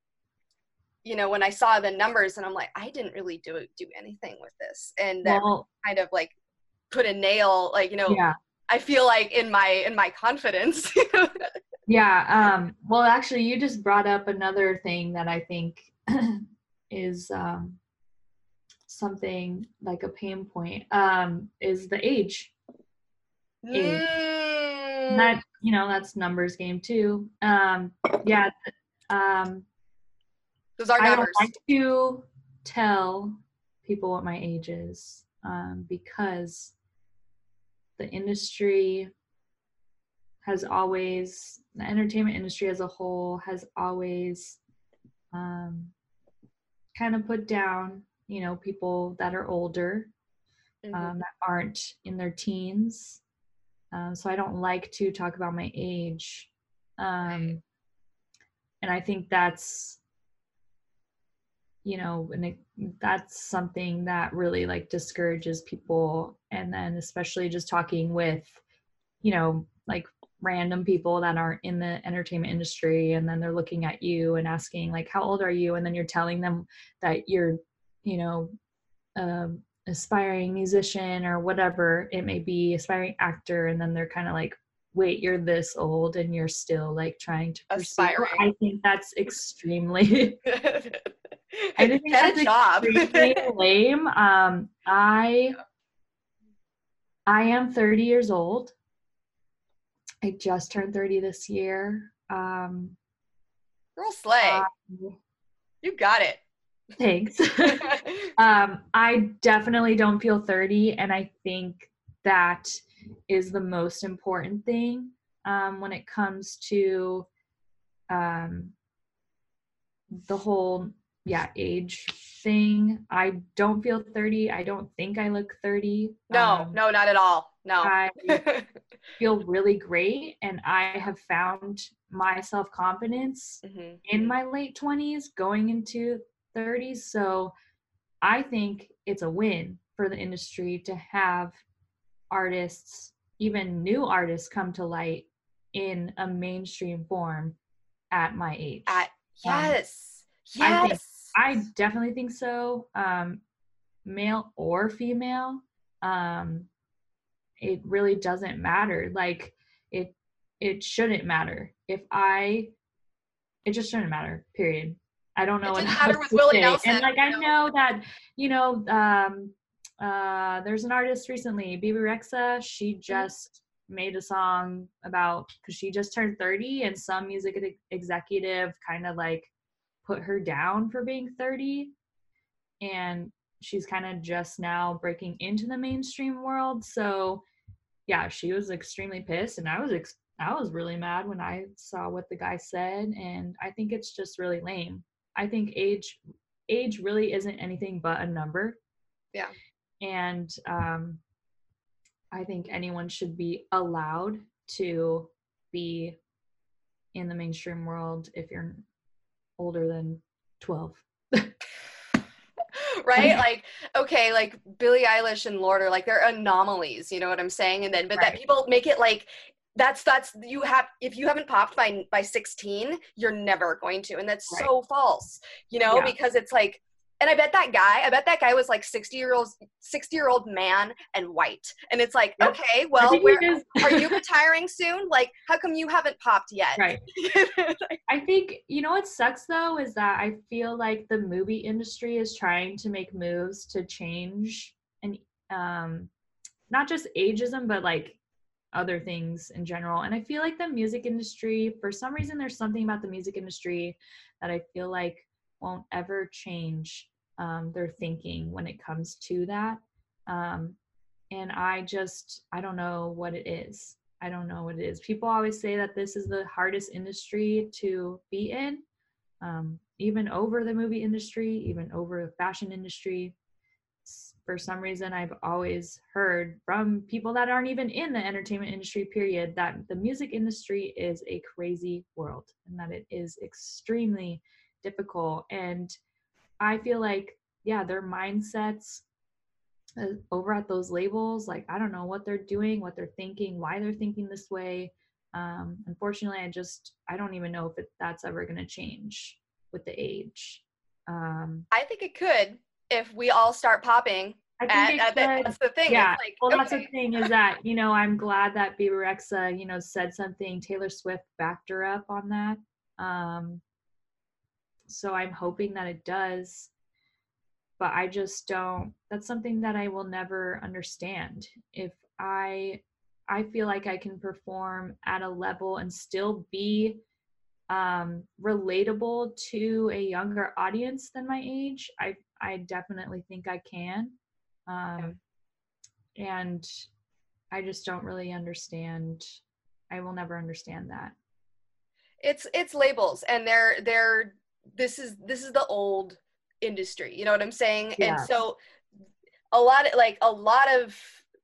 C: you know, when I saw the numbers and I'm like, I didn't really do do anything with this. And that
B: Well,
C: kind of like put a nail, like, you know,
B: yeah.
C: I feel like in my, in my confidence.
B: Yeah. Um, well, actually, you just brought up another thing that I think is um, something like a pain point, um, is the age. age.
C: Mm.
B: That, you know, that's numbers game too. Um, yeah. Um,
C: Those are
B: I don't
C: numbers.
B: like to tell people what my age is um, because the industry has always, the entertainment industry as a whole has always um, kind of put down, you know, people that are older,
C: Mm-hmm.
B: um, that aren't in their teens. Um, so I don't like to talk about my age. Um, and I think that's, you know, and it, that's something that really like discourages people. And then especially just talking with, you know, like random people that aren't in the entertainment industry, and then they're looking at you and asking like, how old are you? And then you're telling them that you're, you know, um, aspiring musician or whatever it may be, aspiring actor. And then they're kind of like, wait, you're this old and you're still like trying to pursue.
C: Aspiring.
B: I think that's extremely I think
C: Get
B: that's
C: a job.
B: extremely lame. Um, I I am thirty years old. I just turned thirty this year. Um,
C: Girl slay.
B: uh,
C: You got it.
B: Thanks. um, I definitely don't feel thirty, and I think that is the most important thing um, when it comes to um, the whole yeah age thing. I don't feel thirty. I don't think I look thirty.
C: No,
B: um,
C: no, not at all. No.
B: I feel really great, and I have found my self-confidence
C: mm-hmm.
B: in my late twenties going into thirties. So I think it's a win for the industry to have artists, even new artists, come to light in a mainstream form at my age.
C: At, yes.
B: Um, I think
C: yes.
B: I definitely think so. Um, male or female, um, it really doesn't matter. Like it, it shouldn't matter. If I, it just shouldn't matter. Period. I don't know
C: It
B: what
C: didn't
B: else
C: matter with
B: to
C: Willie
B: say.
C: Nelson.
B: And like I
C: you know?
B: know that, you know, um uh there's an artist recently, Bebe Rexha, she just mm-hmm. made a song about, because she just turned thirty, and some music executive kind of like put her down for being thirty, and she's kind of just now breaking into the mainstream world. So yeah, she was extremely pissed, and I was ex- I was really mad when I saw what the guy said, and I think it's just really lame. I think age age really isn't anything but a number.
C: Yeah.
B: And um, I think anyone should be allowed to be in the mainstream world if you're older than twelve.
C: Right? Like, okay, like Billie Eilish and Lorde are like, they're anomalies, you know what I'm saying? And then, but right. that people make it like, that's, that's, you have, if you haven't popped by, by sixteen, you're never going to. And that's right. so false, you know, yeah. because it's like, and I bet that guy, I bet that guy was like sixty year old, sixty year old man and white. And it's like, yep. okay, well, where, are you retiring soon? Like, how come you haven't popped yet?
B: Right. I think, you know, what sucks though, is that I feel like the movie industry is trying to make moves to change, and um, not just ageism, but like other things in general. And I feel like the music industry, for some reason, there's something about the music industry that I feel like won't ever change um, their thinking when it comes to that. Um, and I just, I don't know what it is. I don't know what it is. People always say that this is the hardest industry to be in, um, even over the movie industry, even over the fashion industry. For some reason, I've always heard from people that aren't even in the entertainment industry, period, that the music industry is a crazy world and that it is extremely difficult. And I feel like, yeah, their mindsets uh, over at those labels, like, I don't know what they're doing, what they're thinking, why they're thinking this way. Um, unfortunately, I just, I don't even know if it, that's ever going to change with the age. Um,
C: I think it could if we all start popping.
B: I think
C: at,
B: it could.
C: at, that's the thing.
B: Yeah.
C: It's like,
B: well,
C: okay.
B: that's the thing is that, you know, I'm glad that Bebe Rexha, you know, said something. Taylor Swift backed her up on that. Um, so I'm hoping that it does. But I just don't, that's something that I will never understand. If I, I feel like I can perform at a level and still be um, relatable to a younger audience than my age, I, I definitely think I can. Um, yeah. And I just don't really understand. I will never understand that.
C: It's, it's labels, and they're, they're, this is, this is the old industry, you know what I'm saying? Yeah. And so a lot of like a lot of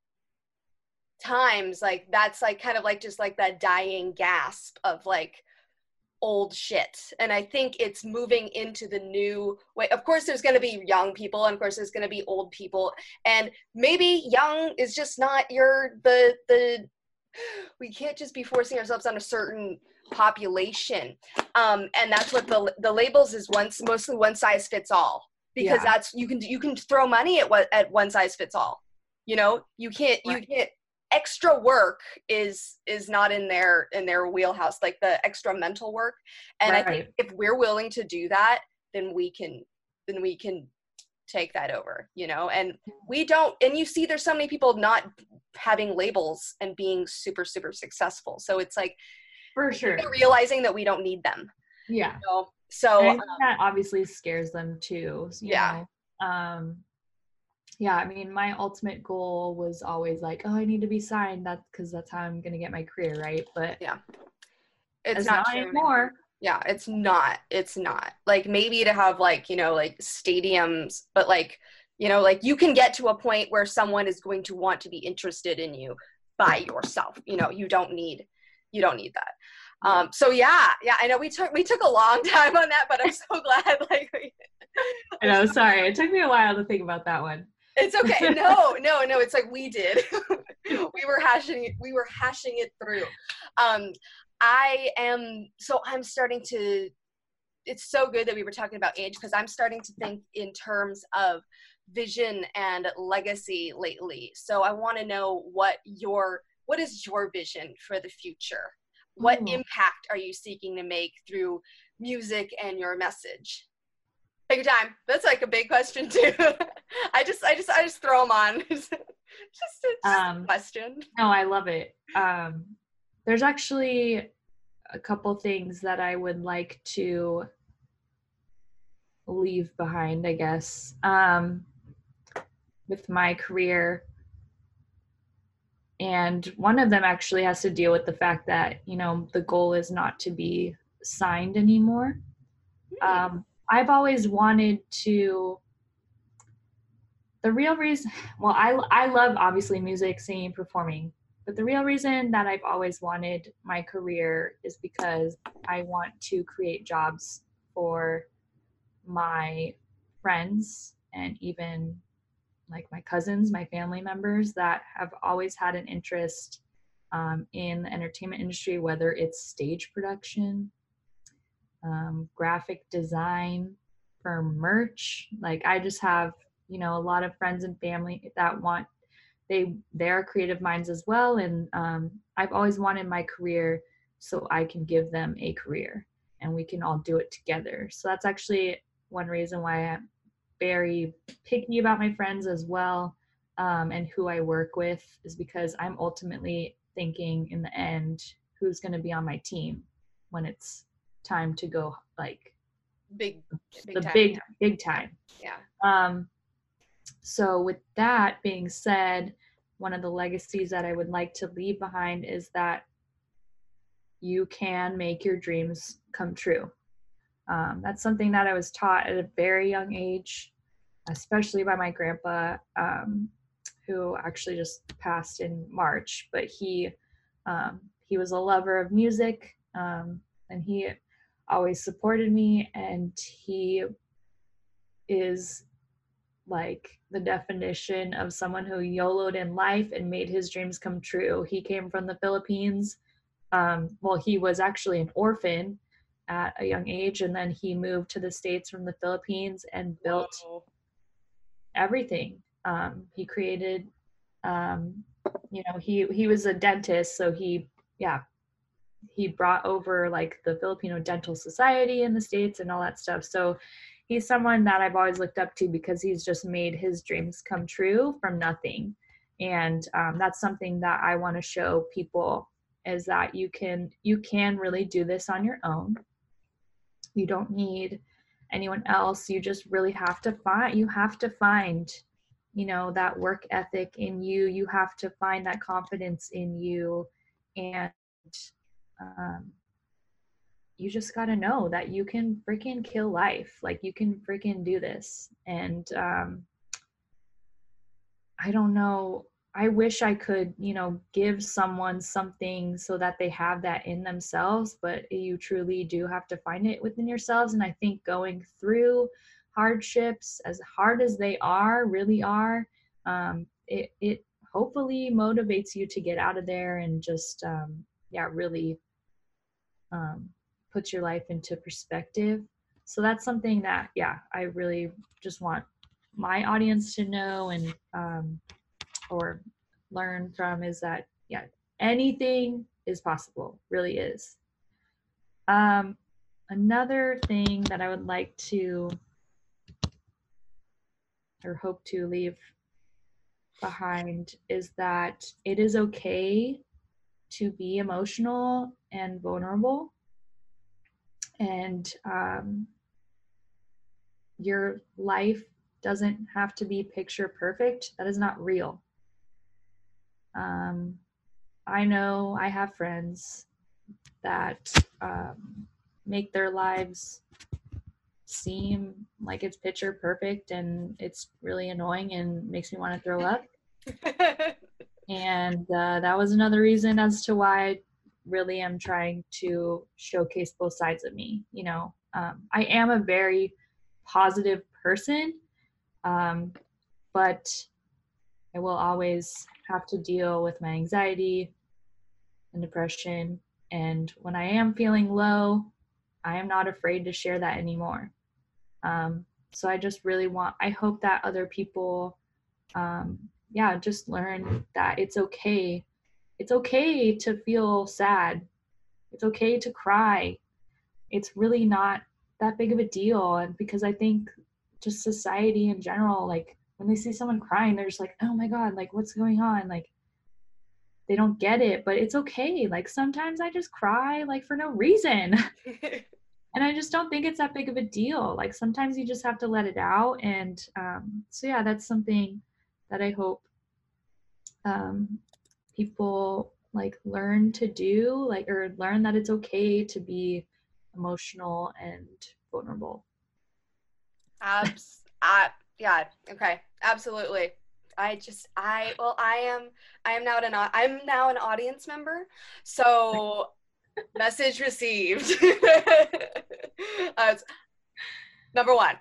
C: times, like that's like kind of like just like that dying gasp of like old shit. And I think it's moving into the new way. Of course there's going to be young people, and of course there's going to be old people, and maybe young is just not your the the we can't just be forcing ourselves on a certain population, um and that's what the the labels is once mostly one size fits all, because yeah. that's you can you can throw money at what at one size fits all, you know. You can't right. you can't extra work is is not in their in their wheelhouse, like the extra mental work. And right. I think if we're willing to do that, then we can then we can take that over, you know. And we don't, and you see there's so many people not having labels and being super super successful, so it's like, for sure, realizing that we don't need them.
B: Yeah.
C: You know? So
B: I think um, that obviously scares them too. You
C: yeah.
B: Know? Um, yeah. I mean, my ultimate goal was always like, oh, I need to be signed. That's because that's how I'm going to get my career, right? But
C: yeah, it's not,
B: not anymore.
C: Yeah, it's not. It's not. Like maybe to have like, you know, like stadiums, but like, you know, like you can get to a point where someone is going to want to be interested in you by yourself. You know, you don't need. You don't need that. Um, so yeah, yeah, I know we took, we took a long time on that, but I'm so glad. Like, we,
B: I know, sorry. It took me a while to think about that one.
C: It's okay. No, no, no. It's like we did. we were hashing it. We were hashing it through. Um, I am, so I'm starting to, it's so good that we were talking about age, because I'm starting to think in terms of vision and legacy lately. So I want to know what your, what is your vision for the future? What Ooh. Impact are you seeking to make through music and your message? Take your time. That's like a big question too. I just, I just, I just throw them on. just, a, just
B: Um,
C: a question.
B: No, I love it. Um, there's actually a couple things that I would like to leave behind, I guess, um, with my career. And one of them actually has to deal with the fact that, you know, the goal is not to be signed anymore. Um, I've always wanted to, the real reason, well, I, I love obviously music, singing, performing, but the real reason that I've always wanted my career is because I want to create jobs for my friends and even like my cousins, my family members that have always had an interest um, in the entertainment industry, whether it's stage production, um, graphic design, for merch. Like I just have, you know, a lot of friends and family that want, they, they're creative minds as well. And um, I've always wanted my career so I can give them a career and we can all do it together. So that's actually one reason why I'm very picky about my friends as well, um, and who I work with, is because I'm ultimately thinking in the end who's going to be on my team when it's time to go, like
C: Big, big
B: the
C: time.
B: big big time.
C: Yeah.
B: Um, so with that being said, one of the legacies that I would like to leave behind is that you can make your dreams come true. Um, that's something that I was taught at a very young age, especially by my grandpa, um, who actually just passed in March. But he um, he was a lover of music, um, and he always supported me. And he is like the definition of someone who YOLO'd in life and made his dreams come true. He came from the Philippines. Um, well, he was actually an orphan at a young age, and then he moved to the States from the Philippines and built
C: Whoa.
B: everything. Um, he created, um, you know, he he was a dentist, so he, yeah, he brought over like the Filipino Dental Society in the States and all that stuff. So he's someone that I've always looked up to because he's just made his dreams come true from nothing. And um, that's something that I want to show people, is that you can you can really do this on your own. You don't need anyone else. You just really have to find you have to find you know that work ethic in you. You have to find that confidence in you, and um, you just got to know that you can freaking kill life. Like you can freaking do this. And um, I don't know. I wish I could, you know, give someone something so that they have that in themselves, but you truly do have to find it within yourselves. And I think going through hardships, as hard as they are, really are, um, it, it hopefully motivates you to get out of there and just, um, yeah, really um, puts your life into perspective. So that's something that, yeah, I really just want my audience to know and, um, or learn from, is that, yeah, anything is possible, really is. Um, another thing that I would like to, or hope to leave behind, is that it is okay to be emotional and vulnerable. And um, your life doesn't have to be picture perfect. That is not real. Um, I know I have friends that um, make their lives seem like it's picture perfect, and it's really annoying and makes me want to throw up. And uh, that was another reason as to why I really am trying to showcase both sides of me. You know, um, I am a very positive person, um, but I will always have to deal with my anxiety and depression. And when I am feeling low, I am not afraid to share that anymore. Um, so I just really want, I hope that other people, um, yeah, just learn that it's okay. It's okay to feel sad. It's okay to cry. It's really not that big of a deal. And because I think just society in general, like when they see someone crying, they're just like, oh my God, like what's going on? Like they don't get it, but it's okay. Like sometimes I just cry like for no reason. And I just don't think it's that big of a deal. Like sometimes you just have to let it out. And um, so yeah, that's something that I hope um, people like learn to do, like, or learn that it's okay to be emotional and vulnerable.
C: Abs, uh, yeah, okay, absolutely. I just, I, well, I am, I am now an, au- I'm now an audience member, so message received. uh, number one.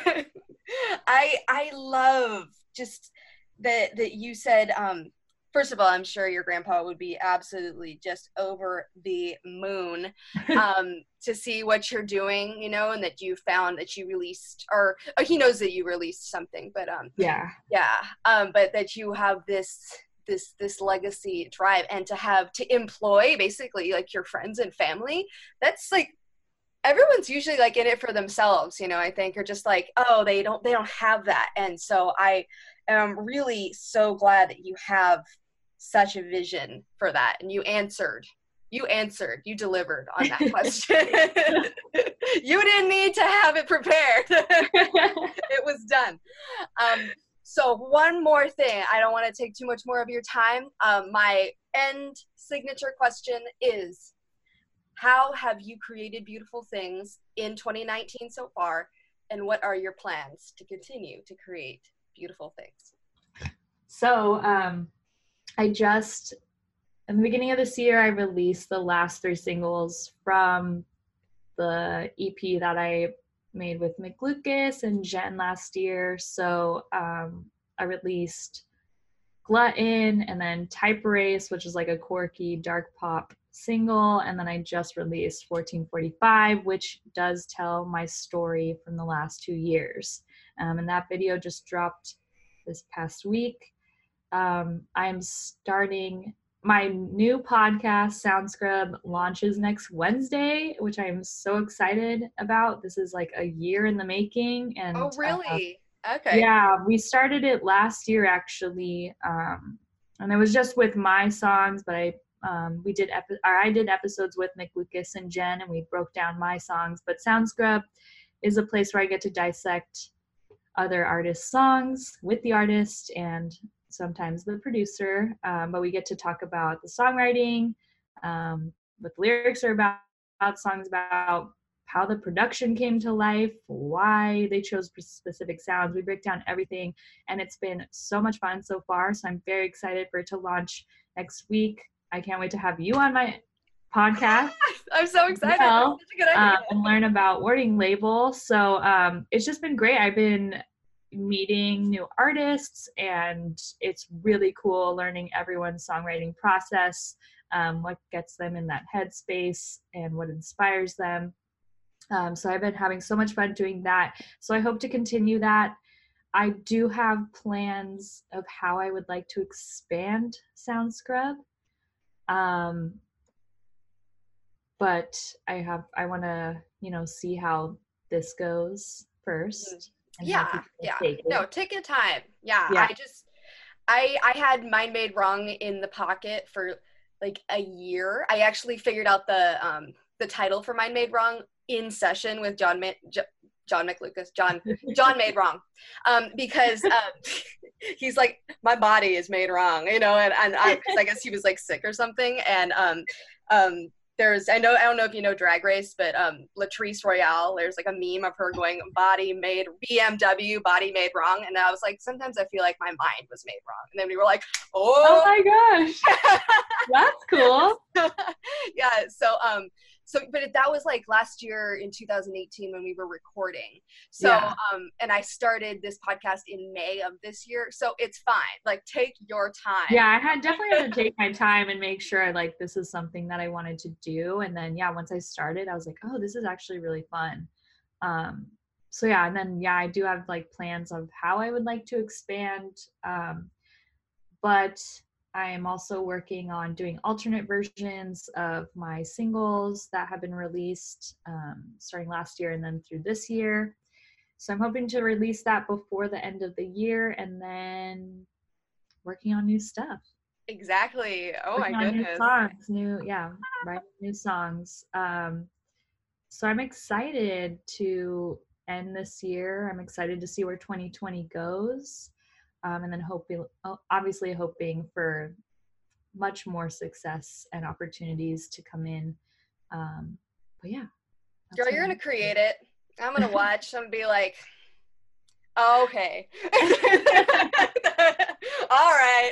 C: I, I love just that, that you said, um, first of all, I'm sure your grandpa would be absolutely just over the moon um, to see what you're doing, you know, and that you found that you released, or, or he knows that you released something, but um,
B: Yeah.
C: yeah, um, but that you have this this this legacy drive, and to have to employ basically like your friends and family. That's like, everyone's usually like in it for themselves, you know, I think, or just like, oh, they don't they don't have that. And so I am really so glad that you have such a vision for that, and you answered you answered you delivered on that question. You didn't need to have it prepared. It was done. um so one more thing, I don't want to take too much more of your time. Um, my end signature question is, how have you created beautiful things in twenty nineteen so far, and what are your plans to continue to create beautiful things?
B: So um, I just, in the beginning of this year, I released the last three singles from the E P that I made with Mick Lucas and Jen last year. So um, I released Glutton, and then Type Race, which is like a quirky dark pop single, and then I just released fourteen forty-five, which does tell my story from the last two years. Um, and that video just dropped this past week. Um, I'm starting my new podcast, Sound Scrub, launches next Wednesday, which I'm so excited about. This is like a year in the making. And
C: Oh, really? Uh, okay.
B: Yeah, we started it last year actually. Um, and it was just with my songs, but I um, we did epi- or I did episodes with Mick Lucas and Jen, and we broke down my songs. But Sound Scrub is a place where I get to dissect other artists' songs with the artist and sometimes the producer, um, but we get to talk about the songwriting, um, what the lyrics are about, about songs about, how the production came to life, why they chose specific sounds. We break down everything, and it's been so much fun so far. So I'm very excited for it to launch next week. I can't wait to have you on my podcast.
C: I'm so excited.
B: Well,
C: That's such a good idea.
B: Um, and learn about Wording Label. So um, it's just been great. I've been meeting new artists, and it's really cool learning everyone's songwriting process, um, what gets them in that headspace and what inspires them. Um, so I've been having so much fun doing that. So I hope to continue that. I do have plans of how I would like to expand Sound Scrub. Um, but I have, I want to, you know, see how this goes first. And
C: Yeah, yeah. Take no, take your time. Yeah, yeah, I just, I, I had Mind Made Wrong in the pocket for like a year. I actually figured out the, um, the title for Mind Made Wrong in session with John, Ma- J- John McLucas, John, John Made Wrong, um, because um, he's like, my body is made wrong, you know, and, and I, I guess he was like sick or something, and um, um, there's, I know, I don't know if you know Drag Race, but um, Latrice Royale, there's like a meme of her going, body made, B M W, body made wrong, and I was like, sometimes I feel like my mind was made wrong, and then we were like, oh,
B: oh my gosh, that's cool.
C: Yeah, so, um, So, but that was like last year in two thousand eighteen when we were recording. So, yeah. um, and I started this podcast in May of this year. So it's fine. Like, take your time.
B: Yeah, I had definitely had to take my time and make sure like this is something that I wanted to do. And then, yeah, once I started, I was like, oh, this is actually really fun. Um, so yeah, and then, yeah, I do have like plans of how I would like to expand. Um, but I am also working on doing alternate versions of my singles that have been released um, starting last year and then through this year. So I'm hoping to release that before the end of the year, and then working on new stuff.
C: Exactly. Oh
B: working
C: my
B: on
C: goodness.
B: New songs, new, yeah, writing new songs. Um, so I'm excited to end this year. I'm excited to see where twenty twenty goes. Um, and then hoping, obviously hoping for much more success and opportunities to come in. Um, but yeah.
C: Girl, you're going to create it. I'm going to watch and be like, oh, okay. All right.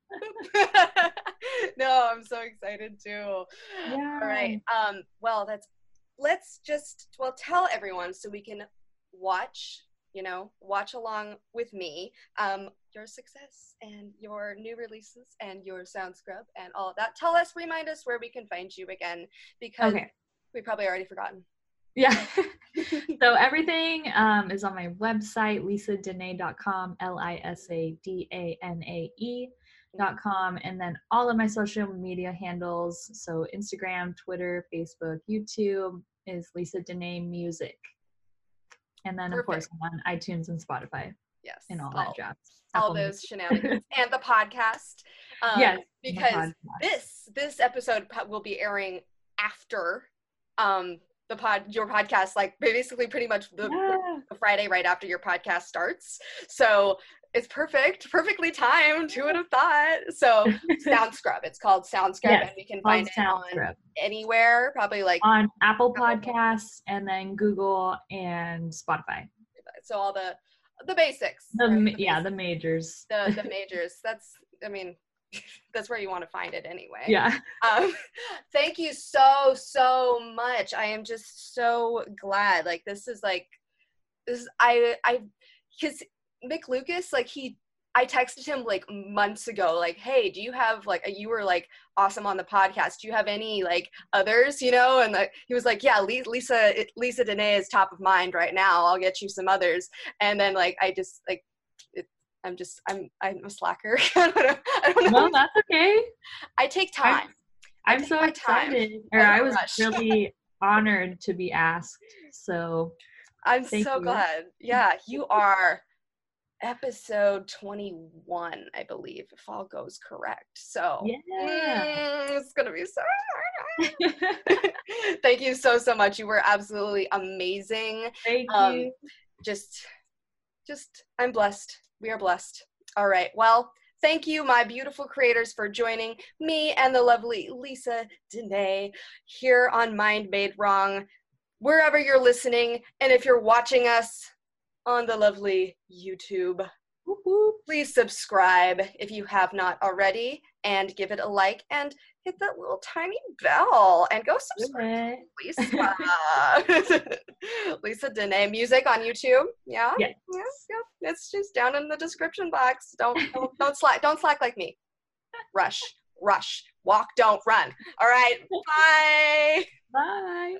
C: No, I'm so excited too.
B: Yeah.
C: All right. Um, well, that's, let's just, well, tell everyone so we can watch, you know, watch along with me, um, your success and your new releases and your sound scrub and all of that. Tell us, remind us where we can find you again, because
B: okay.
C: we probably already forgotten.
B: Yeah. So everything um, is on my website, lisa danae dot com, L I S A D A N A E dot com. And then all of my social media handles, so Instagram, Twitter, Facebook, YouTube, is Lisa Danae Music. And then, Perfect. Of course, I'm on iTunes and Spotify.
C: Yes.
B: And all, all that jazz.
C: All Apple those shenanigans. And the podcast. Um,
B: yes.
C: Because
B: podcast.
C: this this episode will be airing after um, the pod your podcast, like basically pretty much the,
B: yeah.
C: the Friday right after your podcast starts. So it's perfect, perfectly timed. Who would have thought? So Sound Scrub. It's called Sound Scrub, yes, and we can find it on Scrub. Anywhere, probably like
B: on Apple Podcasts, and then Google and Spotify.
C: So all the the basics.
B: The,
C: right? the
B: yeah,
C: basics.
B: the majors.
C: The the majors. That's I mean, that's where you want to find it anyway.
B: Yeah.
C: Um, thank you so so much. I am just so glad. Like this is like this. Is, I I because. Mick Lucas, like he, I texted him like months ago, like, hey, do you have like, a, you were like awesome on the podcast. Do you have any like others, you know? And like, he was like, yeah, Lisa, Lisa Danae is top of mind right now. I'll get you some others. And then like, I just like, it, I'm just, I'm, I'm a slacker. I don't know. I don't know.
B: Well, that's okay.
C: I take time.
B: I'm, I'm so excited. Or I, I was
C: rush.
B: really honored to be asked. So
C: I'm so you. glad. Yeah, you are. Episode twenty-one, I believe, if all goes correct. So
B: yeah,
C: mm, it's gonna be so thank you so so much. You were absolutely amazing.
B: Thank
C: um,
B: you.
C: Just just I'm blessed. We are blessed. All right. Well, thank you, my beautiful creators, for joining me and the lovely Lisa Danae here on Mind Made Wrong, wherever you're listening, and if you're watching us on the lovely YouTube.
B: Woo-hoo. Please
C: subscribe if you have not already, and give it a like and hit that little tiny bell and go subscribe. Lisa. Lisa Danae Music on YouTube. Yeah.
B: Yes.
C: Yeah. Yeah. It's just down in the description box. Don't don't, don't slack. Don't slack like me. Rush. Rush. Walk. Don't run. All right. Bye.
B: Bye.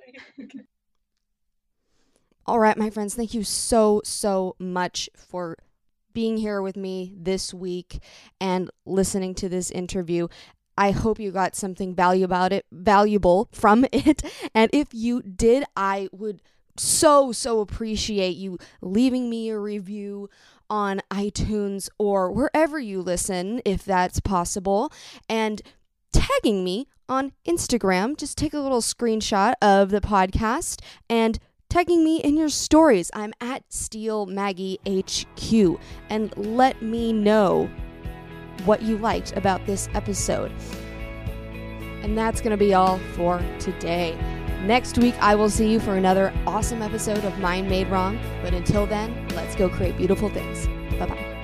A: All right, my friends, thank you so, so much for being here with me this week and listening to this interview. I hope you got something valuable about it, valuable from it. And if you did, I would so, so appreciate you leaving me a review on iTunes or wherever you listen, if that's possible, and tagging me on Instagram. Just take a little screenshot of the podcast and tagging me in your stories. I'm at Steel Maggie H Q, and let me know what you liked about this episode. And that's going to be all for today. Next week, I will see you for another awesome episode of Mind Made Wrong. But until then, let's go create beautiful things. Bye-bye.